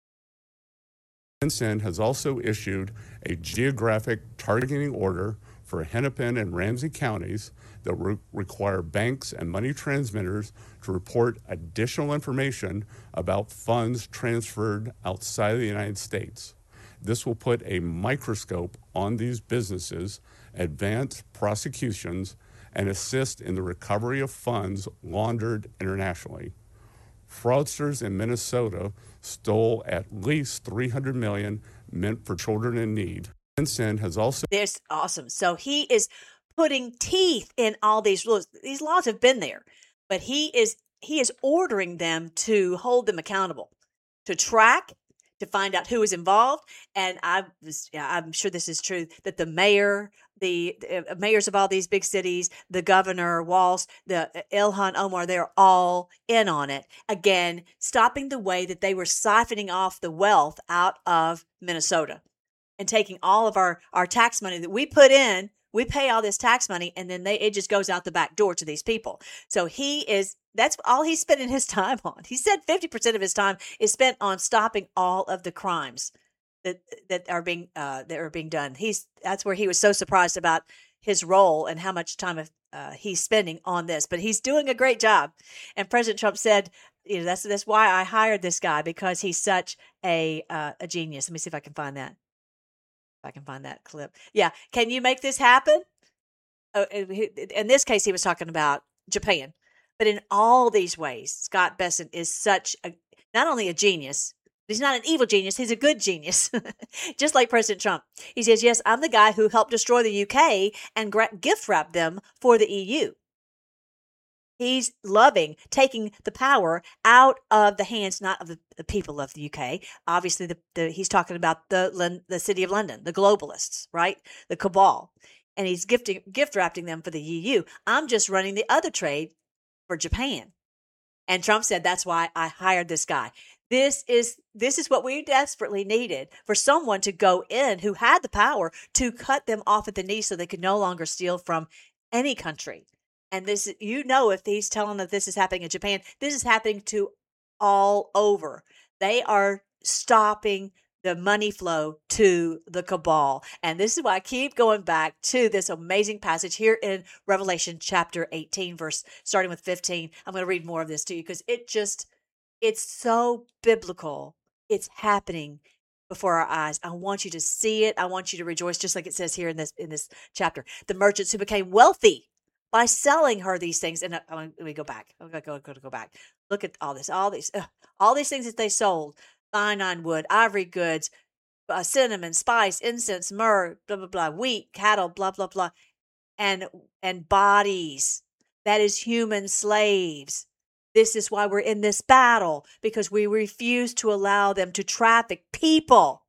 FinCEN has also issued a geographic targeting order for Hennepin and Ramsey counties that re- require banks and money transmitters to report additional information about funds transferred outside of the United States. This will put a microscope on these businesses, advance prosecutions, and assist in the recovery of funds laundered internationally. Fraudsters in Minnesota stole at least three hundred million dollars meant for children in need. FinCEN has also... This awesome. So he is putting teeth in all these rules. These laws have been there, but he is he is ordering them to hold them accountable, to track, to find out who is involved. And I was, yeah, I'm sure this is true, that the mayor, the, the mayors of all these big cities, the governor, Walz, the Ilhan Omar, they're all in on it. Again, stopping the way that they were siphoning off the wealth out of Minnesota and taking all of our, our tax money that we put in. We pay all this tax money, and then they it just goes out the back door to these people. So he is, that's all he's spending his time on. He said fifty percent of his time is spent on stopping all of the crimes that that are being uh, that are being done. He's that's where he was so surprised about his role and how much time uh, he's spending on this. But he's doing a great job. And President Trump said, you know, that's that's why I hired this guy, because he's such a uh, a genius. Let me see if I can find that. If I can find that clip. Yeah. Can you make this happen? Oh, in this case, he was talking about Japan. But in all these ways, Scott Bessent is such a, not only a genius, but he's not an evil genius. He's a good genius, just like President Trump. He says, yes, I'm the guy who helped destroy the U K and gift wrap them for the E U. He's loving taking the power out of the hands, not of the, the people of the U K. Obviously, the, the, he's talking about the the city of London, the globalists, right? The cabal. And he's gifting, gift wrapping them for the E U. I'm just running the other trade for Japan. And Trump said, that's why I hired this guy. This is this is what we desperately needed, for someone to go in who had the power to cut them off at the knee so they could no longer steal from any country. And this, you know, if he's telling that this is happening in Japan, this is happening to all over. They are stopping the money flow to the cabal. And this is why I keep going back to this amazing passage here in Revelation chapter eighteen, verse starting with fifteen. I'm going to read more of this to you because it just, it's so biblical. It's happening before our eyes. I want you to see it. I want you to rejoice, just like it says here in this in this chapter. The merchants who became wealthy by selling her these things. And uh, let me go back. I'm going to go, go, go back. Look at all this, all these, uh, all these things that they sold: fine iron wood, ivory goods, uh, cinnamon, spice, incense, myrrh, blah, blah, blah, wheat, cattle, blah, blah, blah, and, and bodies. That is human slaves. This is why we're in this battle, because we refuse to allow them to traffic people.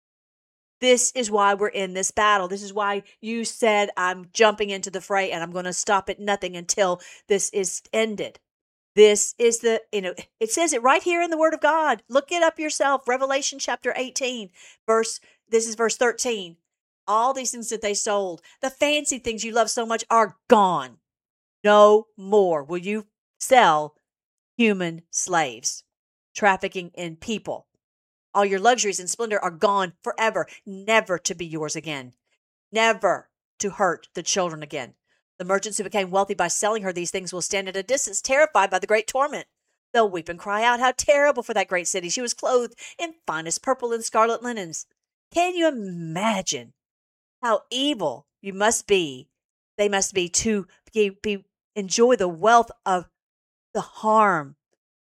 This is why we're in this battle. This is why you said, I'm jumping into the fray and I'm going to stop at nothing until this is ended. This is the, you know, it says it right here in the Word of God. Look it up yourself. Revelation chapter eighteen, verse, this is verse thirteen. All these things that they sold, the fancy things you love so much, are gone. No more will you sell human slaves, trafficking in people. All your luxuries and splendor are gone forever, never to be yours again, never to hurt the children again. The merchants who became wealthy by selling her these things will stand at a distance, terrified by the great torment. They'll weep and cry out, how terrible for that great city. She was clothed in finest purple and scarlet linens. Can you imagine how evil you must be? They must be to be, be enjoy the wealth of the harm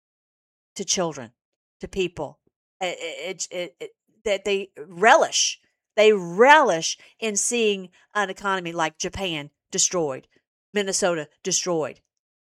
to children, to people. It, it, it, it, that they relish, they relish in seeing an economy like Japan destroyed, Minnesota destroyed.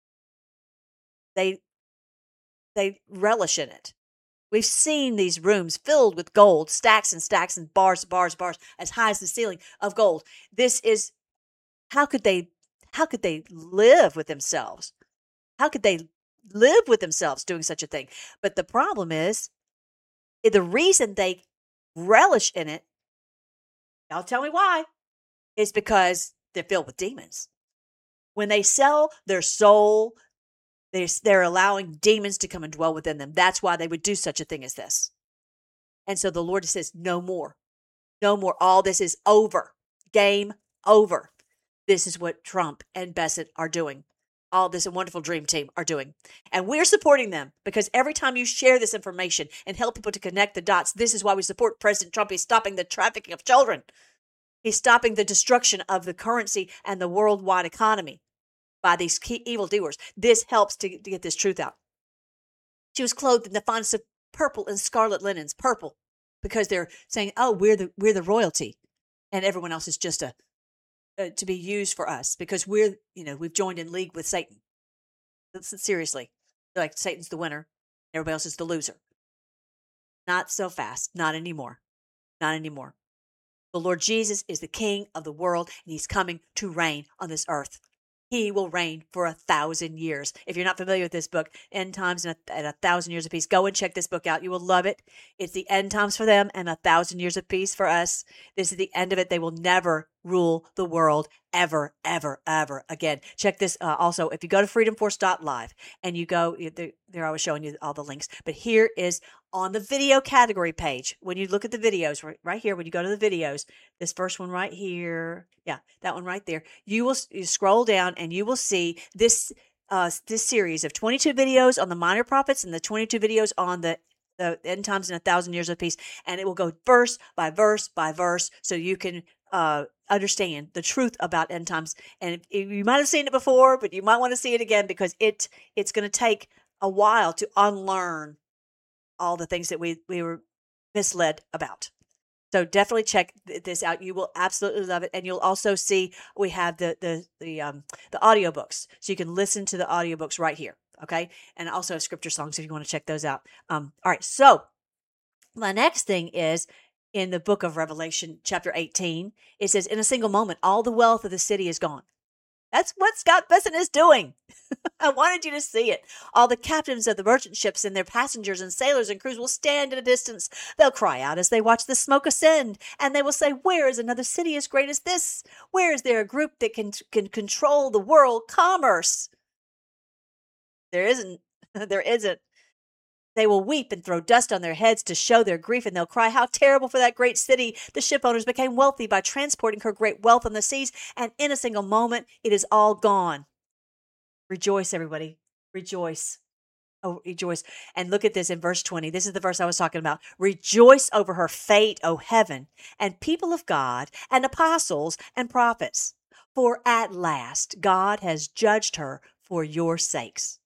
They, they relish in it. We've seen these rooms filled with gold, stacks and stacks and bars, bars, bars, as high as the ceiling of gold. This is, how could they, how could they live with themselves? How could they live with themselves doing such a thing. But the problem is, eh, the reason they relish in it, y'all tell me why, is because they're filled with demons. When they sell their soul, they, they're allowing demons to come and dwell within them. That's why they would do such a thing as this. And so the Lord says, no more. No more. All this is over. Game over. This is what Trump and Bessent are doing. All this wonderful dream team are doing. And we're supporting them because every time you share this information and help people to connect the dots, this is why we support President Trump. He's stopping the trafficking of children. He's stopping the destruction of the currency and the worldwide economy by these key evildoers. This helps to, to get this truth out. She was clothed in the finest of purple and scarlet linens, purple, because they're saying, oh, we're the we're the royalty, and everyone else is just a uh, to be used for us because we're, you know, we've joined in league with Satan. Seriously, like Satan's the winner, everybody else is the loser. Not so fast, not anymore, not anymore. The Lord Jesus is the King of the world, and he's coming to reign on this earth. He will reign for a thousand years. If you're not familiar with this book, End Times and a, and a Thousand Years of Peace, go and check this book out. You will love it. It's the end times for them and a thousand years of peace for us. This is the end of it. They will never rule the world ever, ever, ever again. Check this uh, also. If you go to freedom force dot live and you go, they're, they're always showing you all the links. But here is on the video category page. When you look at the videos right, right here, when you go to the videos, this first one right here, yeah, that one right there, you will you scroll down and you will see this uh, this series of twenty-two videos on the minor prophets and the twenty-two videos on the the end times and a thousand years of peace, and it will go verse by verse by verse, so you can uh, understand the truth about end times. And if, you might have seen it before, but you might want to see it again because it it's going to take a while to unlearn all the things that we we were misled about. So definitely check th- this out. You will absolutely love it, and you'll also see we have the the the um the audiobooks, so you can listen to the audiobooks right here. Okay, and also scripture songs if you want to check those out. Um, all right. So the next thing is in the book of Revelation, chapter eighteen. It says, "In a single moment, all the wealth of the city is gone." That's what Scott Bessent is doing. I wanted you to see it. All the captains of the merchant ships and their passengers and sailors and crews will stand at a distance. They'll cry out as they watch the smoke ascend, and they will say, "Where is another city as great as this? Where is there a group that can, can control the world commerce?" There isn't. There isn't. They will weep and throw dust on their heads to show their grief, and they'll cry, "How terrible for that great city! The ship owners became wealthy by transporting her great wealth on the seas, and in a single moment, it is all gone." Rejoice, everybody. Rejoice. Oh, rejoice. And look at this in verse twenty. This is the verse I was talking about. "Rejoice over her fate, O heaven, and people of God, and apostles and prophets. For at last God has judged her for your sakes."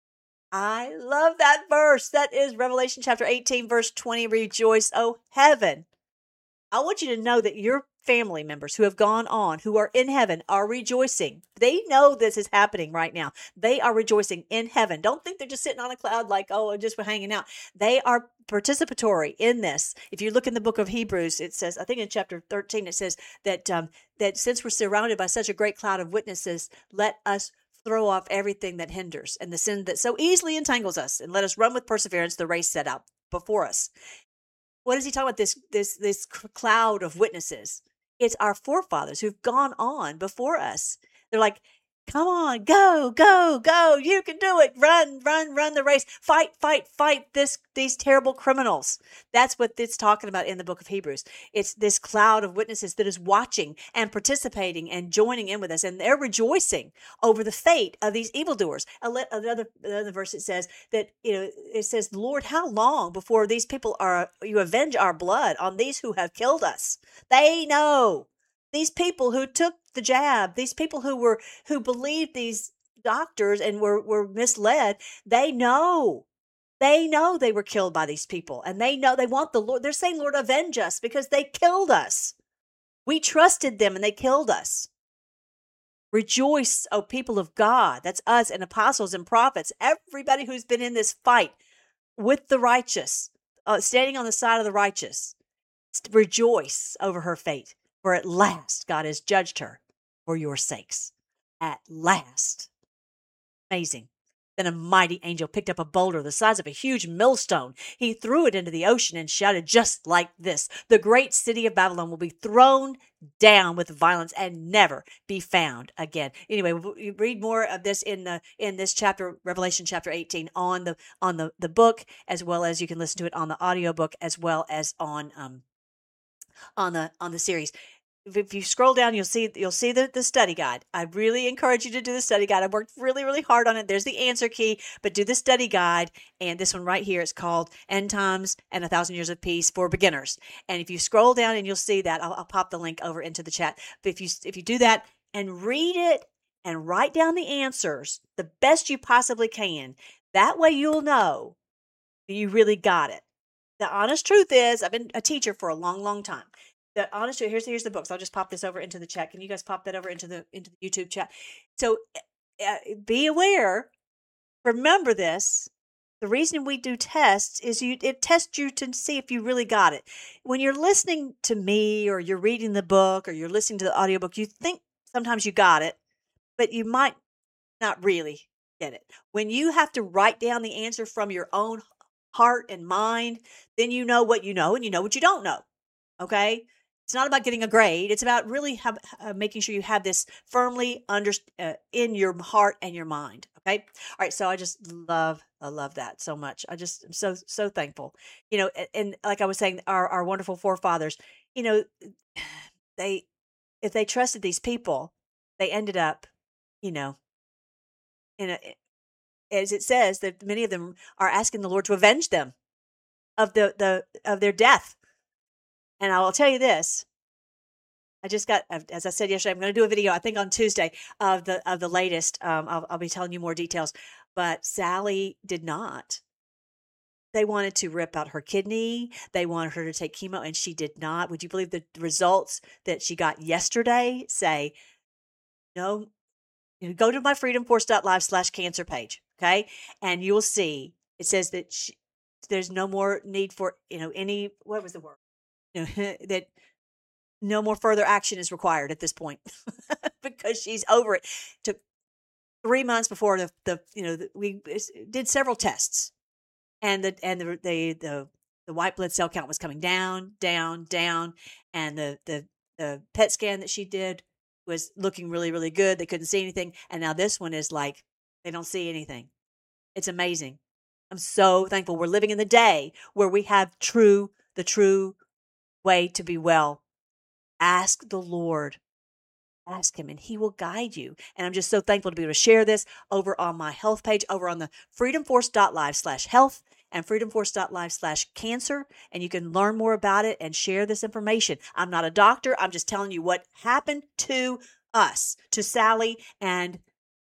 I love that verse. That is Revelation chapter eighteen, verse twenty. "Rejoice, O heaven." I want you to know that your family members who have gone on, who are in heaven, are rejoicing. They know this is happening right now. They are rejoicing in heaven. Don't think they're just sitting on a cloud like, oh, just for hanging out. They are participatory in this. If you look in the book of Hebrews, it says, I think in chapter thirteen, it says that um, that since we're surrounded by such a great cloud of witnesses, let us throw off everything that hinders and the sin that so easily entangles us, and let us run with perseverance the race set out before us. What is he talking about? This this this cloud of witnesses. It's our forefathers who've gone on before us. They're like, "Come on, go, go, go. You can do it. Run, run, run the race. Fight, fight, fight this these terrible criminals." That's what it's talking about in the book of Hebrews. It's this cloud of witnesses that is watching and participating and joining in with us. And they're rejoicing over the fate of these evildoers. Another, another verse, it says that, you know, it says, "Lord, how long before these people are, you avenge our blood on these who have killed us?" They know. These people who took the jab, these people who were who believed these doctors and were, were misled, they know. They know they were killed by these people. And they know they want the Lord. They're saying, "Lord, avenge us," because they killed us. We trusted them and they killed us. Rejoice, O people of God. That's us and apostles and prophets. Everybody who's been in this fight with the righteous, uh, standing on the side of the righteous. Rejoice over her fate. For at last God has judged her for your sakes. At last. Amazing. Then a mighty angel picked up a boulder the size of a huge millstone. He threw it into the ocean and shouted just like this: "The great city of Babylon will be thrown down with violence and never be found again." Anyway, you read more of this in the in this chapter, Revelation chapter eighteen, on the on the, the book, as well as you can listen to it on the audiobook, as well as on um on the on the series. If you scroll down, you'll see you'll see the, the study guide. I really encourage you to do the study guide. I worked really, really hard on it. There's the answer key, but do the study guide. And this one right here is called End Times and a Thousand Years of Peace for Beginners. And if you scroll down and you'll see that, I'll, I'll pop the link over into the chat. But if you if you do that and read it and write down the answers the best you possibly can, that way you'll know that you really got it. The honest truth is, I've been a teacher for a long, long time. The honest truth, here's here's the books. I'll just pop this over into the chat. Can you guys pop that over into the into the YouTube chat? So uh, be aware. Remember this. The reason we do tests is you it tests you to see if you really got it. When you're listening to me, or you're reading the book, or you're listening to the audiobook, you think sometimes you got it, but you might not really get it. When you have to write down the answer from your own heart and mind, then you know what you know and you know what you don't know. Okay? It's not about getting a grade. It's about really have, uh, making sure you have this firmly under, uh, in your heart and your mind. Okay. All right. So I just love, I love that so much. I just am so, so thankful, you know, and, and like I was saying, our, our wonderful forefathers, you know, they, if they trusted these people, they ended up, you know, in a, as it says that many of them are asking the Lord to avenge them of the, the, of their death. And I will tell you this. I just got, as I said yesterday, I'm going to do a video, I think on Tuesday, of the of the latest. Um, I'll, I'll be telling you more details. But Sally did not. They wanted to rip out her kidney. They wanted her to take chemo, and she did not. Would you believe the results that she got yesterday say, no, you know, go to my freedomforce.live slash cancer page, okay? And you will see, it says that she, there's no more need for, you know, any, what was the word? You know, that no more further action is required at this point because she's over it. Took three months before the, the you know, the, we did several tests, and the and the, the the the white blood cell count was coming down, down, down, and the the the P E T scan that she did was looking really, really good. They couldn't see anything, and now this one is like they don't see anything. It's amazing. I'm so thankful we're living in the day where we have true the true way to be well. Ask the Lord. Ask him and he will guide you. And I'm just so thankful to be able to share this over on my health page, over on the freedomforce.live slash health and freedomforce.live slash cancer. And you can learn more about it and share this information. I'm not a doctor. I'm just telling you what happened to us, to Sally. And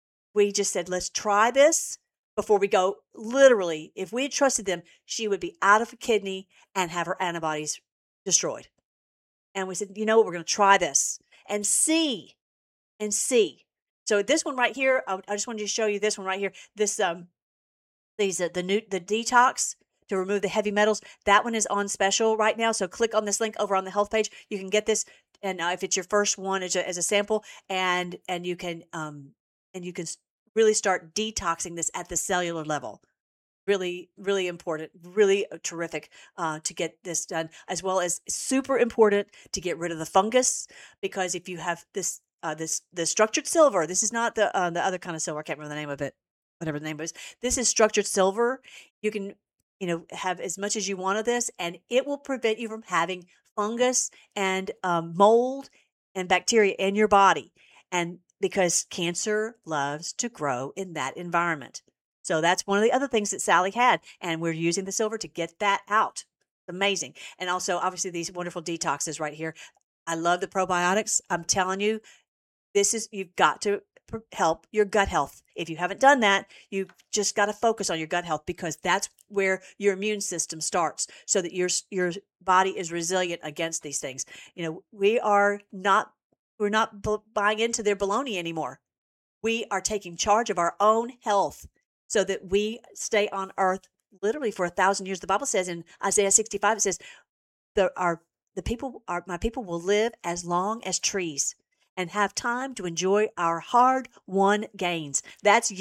we just said, let's try this before we go. Literally, if we had trusted them, she would be out of a kidney and have her antibodies destroyed. And we said, you know what, we're going to try this and see and see. So this one right here, I, I just wanted to show you this one right here. This, um, these, uh, the new, the detox to remove the heavy metals. That one is on special right now. So click on this link over on the health page. You can get this. And uh, if it's your first one as a, as a sample, and, and you can, um, and you can really start detoxing this at the cellular level. Really, really important, really terrific uh, to get this done, as well as super important to get rid of the fungus, because if you have this, uh, this, the structured silver, this is not the uh, the other kind of silver. I can't remember the name of it, whatever the name is. This is structured silver. You can, you know, have as much as you want of this, and it will prevent you from having fungus and um, mold and bacteria in your body, and because cancer loves to grow in that environment. So that's one of the other things that Sally had, and we're using the silver to get that out. It's amazing. And also, obviously, these wonderful detoxes right here. I love the probiotics. I'm telling you, this is, you've got to help your gut health. If you haven't done that, you just got to focus on your gut health, because that's where your immune system starts, so that your your body is resilient against these things. You know, we are not, we're not b- buying into their baloney anymore. We are taking charge of our own health, so that we stay on earth literally for a thousand years. The Bible says in Isaiah sixty-five, it says, the, our, the people, our, my people will live as long as trees and have time to enjoy our hard-won gains. That's you.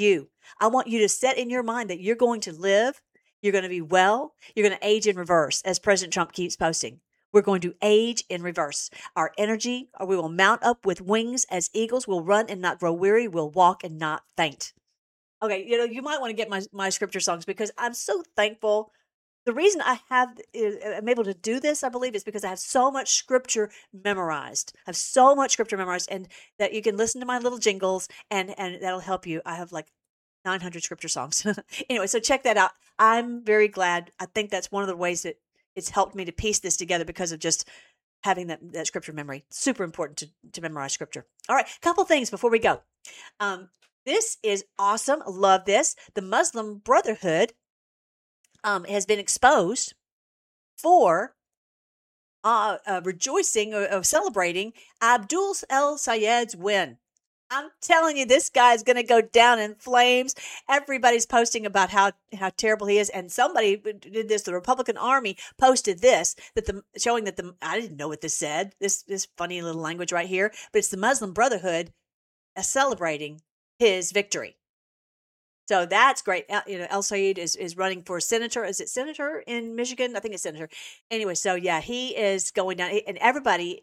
I want you to set in your mind that you're going to live, you're going to be well, you're going to age in reverse, as President Trump keeps posting. We're going to age in reverse. Our energy, or we will mount up with wings as eagles. We'll run and not grow weary. We'll walk and not faint. Okay, you know, you might want to get my, my scripture songs because I'm so thankful. The reason I have, I'm able to do this, I believe, is because I have so much scripture memorized. I have so much scripture memorized, and that you can listen to my little jingles, and, and that'll help you. I have like nine hundred scripture songs. Anyway, so check that out. I'm very glad. I think that's one of the ways that it's helped me to piece this together because of just having that, that scripture memory. Super important to, to memorize scripture. All right, a couple things before we go. Um, this is awesome. Love this. The Muslim Brotherhood um, has been exposed for uh, uh, rejoicing or, or celebrating Abdul El Sayed's win. I'm telling you, this guy's going to go down in flames. Everybody's posting about how, how terrible he is. And somebody did this. The Republican Army posted this, that the showing that the, I didn't know what this said, this, this funny little language right here, but it's the Muslim Brotherhood uh, celebrating his victory. So that's great. You know, El Sayed is, is running for senator. Is it senator in Michigan? I think it's senator. Anyway, so yeah, he is going down, and everybody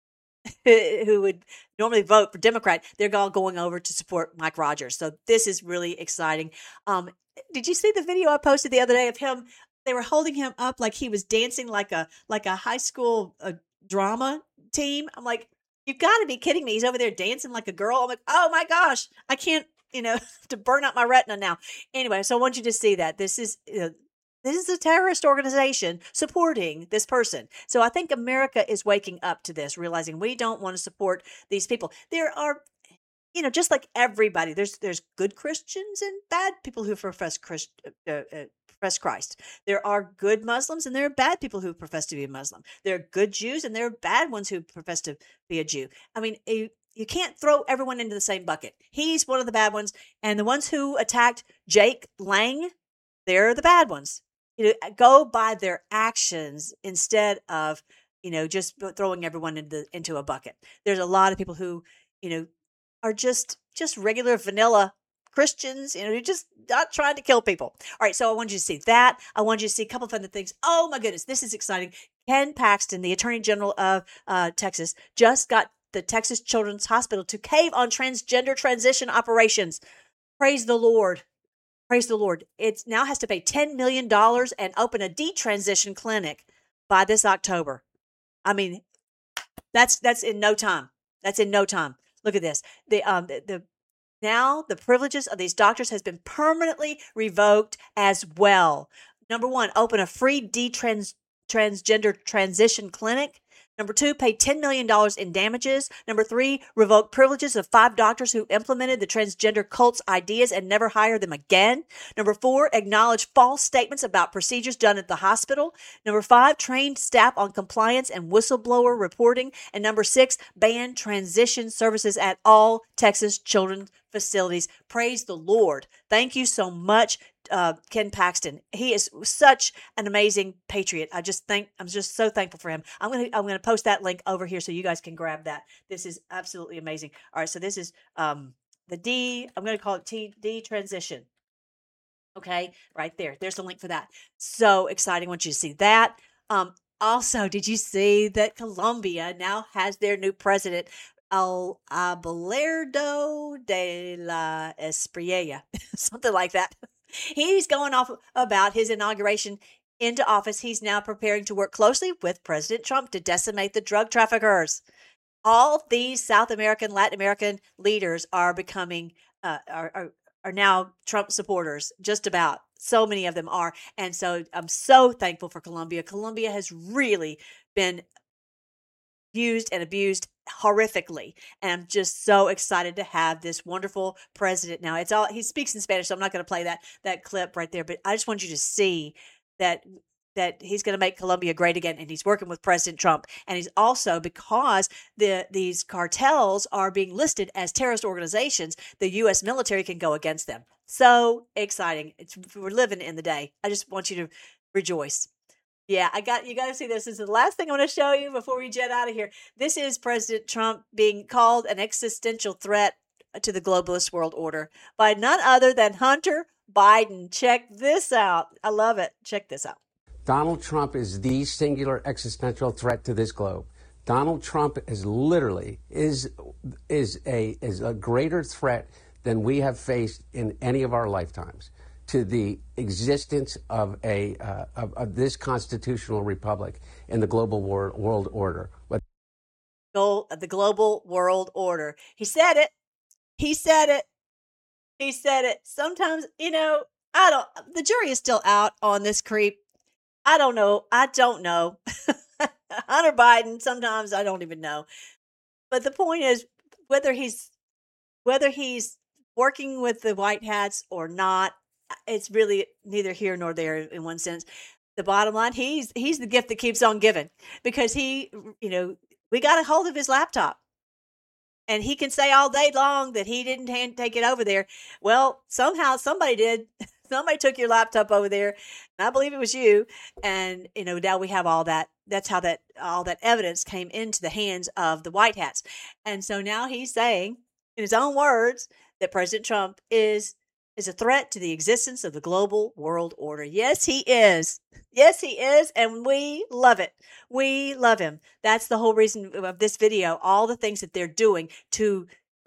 who would normally vote for Democrat, they're all going over to support Mike Rogers. So this is really exciting. Um, did you see the video I posted the other day of him? They were holding him up like he was dancing like a like a high school uh, drama team. I'm like, you've got to be kidding me. He's over there dancing like a girl. I'm like, oh my gosh, I can't, you know, to burn out my retina now. Anyway, so I want you to see that. This is... Uh, This is a terrorist organization supporting this person. So I think America is waking up to this, realizing we don't want to support these people. There are, you know, just like everybody, there's there's good Christians and bad people who profess Christ, uh, uh, profess Christ. There are good Muslims and there are bad people who profess to be a Muslim. There are good Jews and there are bad ones who profess to be a Jew. I mean, you, you can't throw everyone into the same bucket. He's one of the bad ones, and the ones who attacked Jake Lang, they're the bad ones. You know, go by their actions instead of, you know, just throwing everyone into into a bucket. There's a lot of people who, you know, are just just regular vanilla Christians, you know, you're just not trying to kill people. All right, so I want you to see that. I want you to see a couple of other things. Oh my goodness, this is exciting. Ken Paxton, the Attorney General of uh, Texas, just got the Texas Children's Hospital to cave on transgender transition operations. Praise the Lord. Praise the Lord. It now has to pay ten million dollars and open a detransition clinic by this October. I mean, that's that's in no time. That's in no time. Look at this. The um the, the now the privileges of these doctors has been permanently revoked as well. Number one, open a free detrans transgender transition clinic. Number two, pay ten million dollars in damages. Number three, revoke privileges of five doctors who implemented the transgender cult's ideas and never hire them again. Number four, acknowledge false statements about procedures done at the hospital. Number five, train staff on compliance and whistleblower reporting. And number six, ban transition services at all Texas children's facilities. Praise the Lord. Thank you so much, uh, Ken Paxton. He is such an amazing patriot. I just think I'm just so thankful for him. I'm gonna I'm gonna post that link over here so you guys can grab that. This is absolutely amazing. All right, so this is um, the D. I'm gonna call it T D transition. Okay, right there. There's the link for that. So exciting. I want you to see that. Um, also, did you see that Colombia now has their new president? Al Abelardo de la Espriella, something like that. He's going off about his inauguration into office. He's now preparing to work closely with President Trump to decimate the drug traffickers. All these South American, Latin American leaders are becoming, uh, are, are, are now Trump supporters, just about. So many of them are. And so I'm so thankful for Colombia. Colombia has really been used and abused horrifically, and I'm just so excited to have this wonderful president. Now it's all he speaks in Spanish, so I'm not going to play that that clip right there, but I just want you to see that that he's going to make Colombia great again, and he's working with President Trump. And he's also, because the these cartels are being listed as terrorist organizations, the U S military can go against them. So exciting. It's we're living in the day. I just want you to rejoice. Yeah, I got you got to see this. This is the last thing I want to show you before we jet out of here. This is President Trump being called an existential threat to the globalist world order by none other than Hunter Biden. Check this out. I love it. Check this out. Donald Trump is the singular existential threat to this globe. Donald Trump is literally is is a is a greater threat than we have faced in any of our lifetimes to the existence of a uh, of, of this constitutional republic in the global world, world order. But Goal of the global world order. He said it. He said it. He said it. Sometimes, you know, I don't. The jury is still out on this creep. I don't know. I don't know. Hunter Biden. Sometimes I don't even know. But the point is, whether he's whether he's working with the white hats or not, it's really neither here nor there in one sense. The bottom line, he's he's the gift that keeps on giving, because he, you know, we got a hold of his laptop, and he can say all day long that he didn't hand, take it over there. Well, somehow somebody did. Somebody took your laptop over there, and I believe it was you. And, you know, now we have all that. That's how that all that evidence came into the hands of the white hats. And so now he's saying, in his own words, that President Trump is is a threat to the existence of the global world order. Yes, he is. Yes, he is. And we love it. We love him. That's the whole reason of this video, all the things that they're doing to,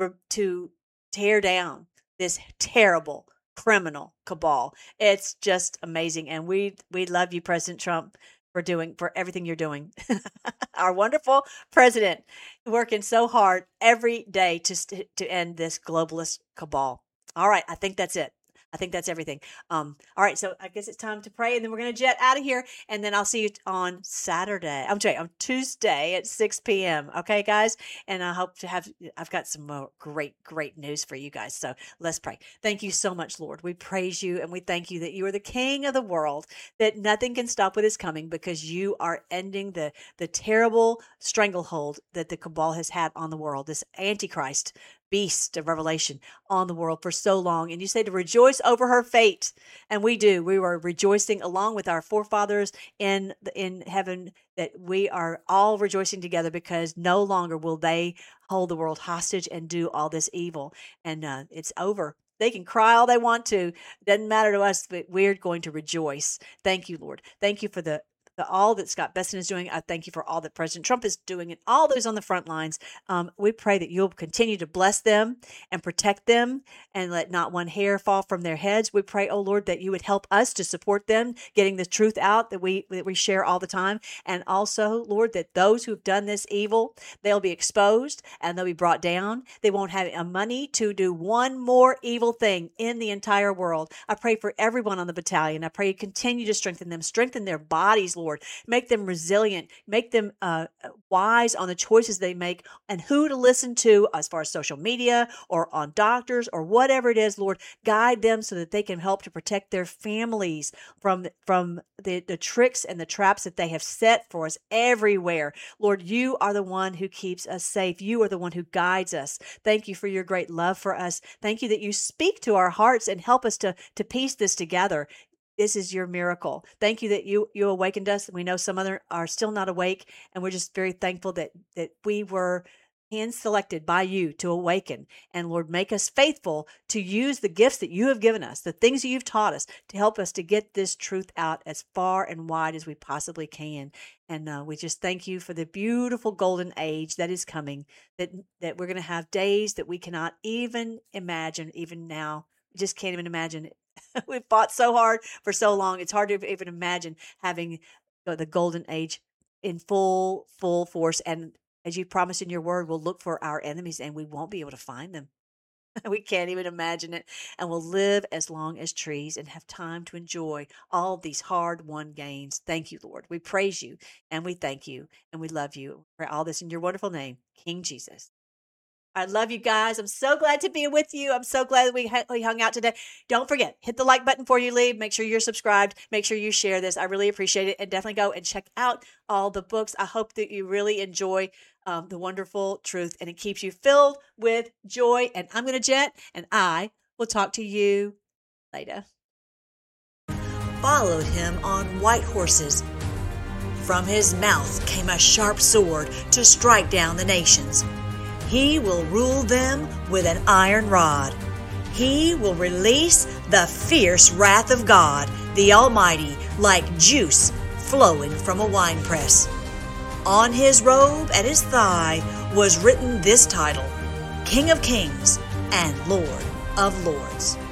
to tear down this terrible criminal cabal. It's just amazing. And we, we love you, President Trump, for doing, for everything you're doing. Our wonderful president working so hard every day to, to end this globalist cabal. All right. I think that's it. I think that's everything. Um, all right. So I guess it's time to pray, and then we're going to jet out of here. And then I'll see you on Saturday. I'm sorry, on Tuesday at six p.m. Okay, guys? And I hope to have, I've got some more great, great news for you guys. So let's pray. Thank you so much, Lord. We praise you, and we thank you that you are the King of the world, that nothing can stop what is coming, because you are ending the, the terrible stranglehold that the cabal has had on the world, this Antichrist beast of Revelation on the world for so long. And you say to rejoice over her fate. And we do. We were rejoicing along with our forefathers in the, in heaven, that we are all rejoicing together, because no longer will they hold the world hostage and do all this evil. And uh, it's over. They can cry all they want to. It doesn't matter to us, but we're going to rejoice. Thank you, Lord. Thank you for the The, all that Scott Besson is doing. I thank you for all that President Trump is doing, and all those on the front lines. Um, we pray that you'll continue to bless them and protect them, and let not one hair fall from their heads. We pray, oh Lord, that you would help us to support them, getting the truth out that we that we share all the time. And also, Lord, that those who've done this evil, they'll be exposed and they'll be brought down. They won't have a money to do one more evil thing in the entire world. I pray for everyone on the battalion. I pray you continue to strengthen them, strengthen their bodies, Lord. Lord, make them resilient, make them uh, wise on the choices they make and who to listen to as far as social media or on doctors or whatever it is. Lord, guide them so that they can help to protect their families from, from the, the tricks and the traps that they have set for us everywhere. Lord, you are the one who keeps us safe. You are the one who guides us. Thank you for your great love for us. Thank you that you speak to our hearts and help us to, to piece this together. This is your miracle. Thank you that you you awakened us. We know some other are still not awake, and we're just very thankful that that we were hand selected by you to awaken. And Lord, make us faithful to use the gifts that you have given us, the things that you've taught us, to help us to get this truth out as far and wide as we possibly can. And uh, we just thank you for the beautiful golden age that is coming, that that we're going to have days that we cannot even imagine, even now. We just can't even imagine it. We've fought so hard for so long. It's hard to even imagine having the golden age in full, full force. And as you promised in your word, we'll look for our enemies and we won't be able to find them. We can't even imagine it. And we'll live as long as trees and have time to enjoy all these hard-won gains. Thank you, Lord. We praise you and we thank you and we love you. For all this in your wonderful name, King Jesus. I love you guys. I'm so glad to be with you. I'm so glad that we, we hung out today. Don't forget, hit the like button before you leave. Make sure you're subscribed. Make sure you share this. I really appreciate it. And definitely go and check out all the books. I hope that you really enjoy um, the wonderful truth and it keeps you filled with joy. And I'm going to jet and I will talk to you later. Followed him on white horses. From his mouth came a sharp sword to strike down the nations. He will rule them with an iron rod. He will release the fierce wrath of God, the Almighty, like juice flowing from a winepress. On his robe at his thigh was written this title, King of Kings and Lord of Lords.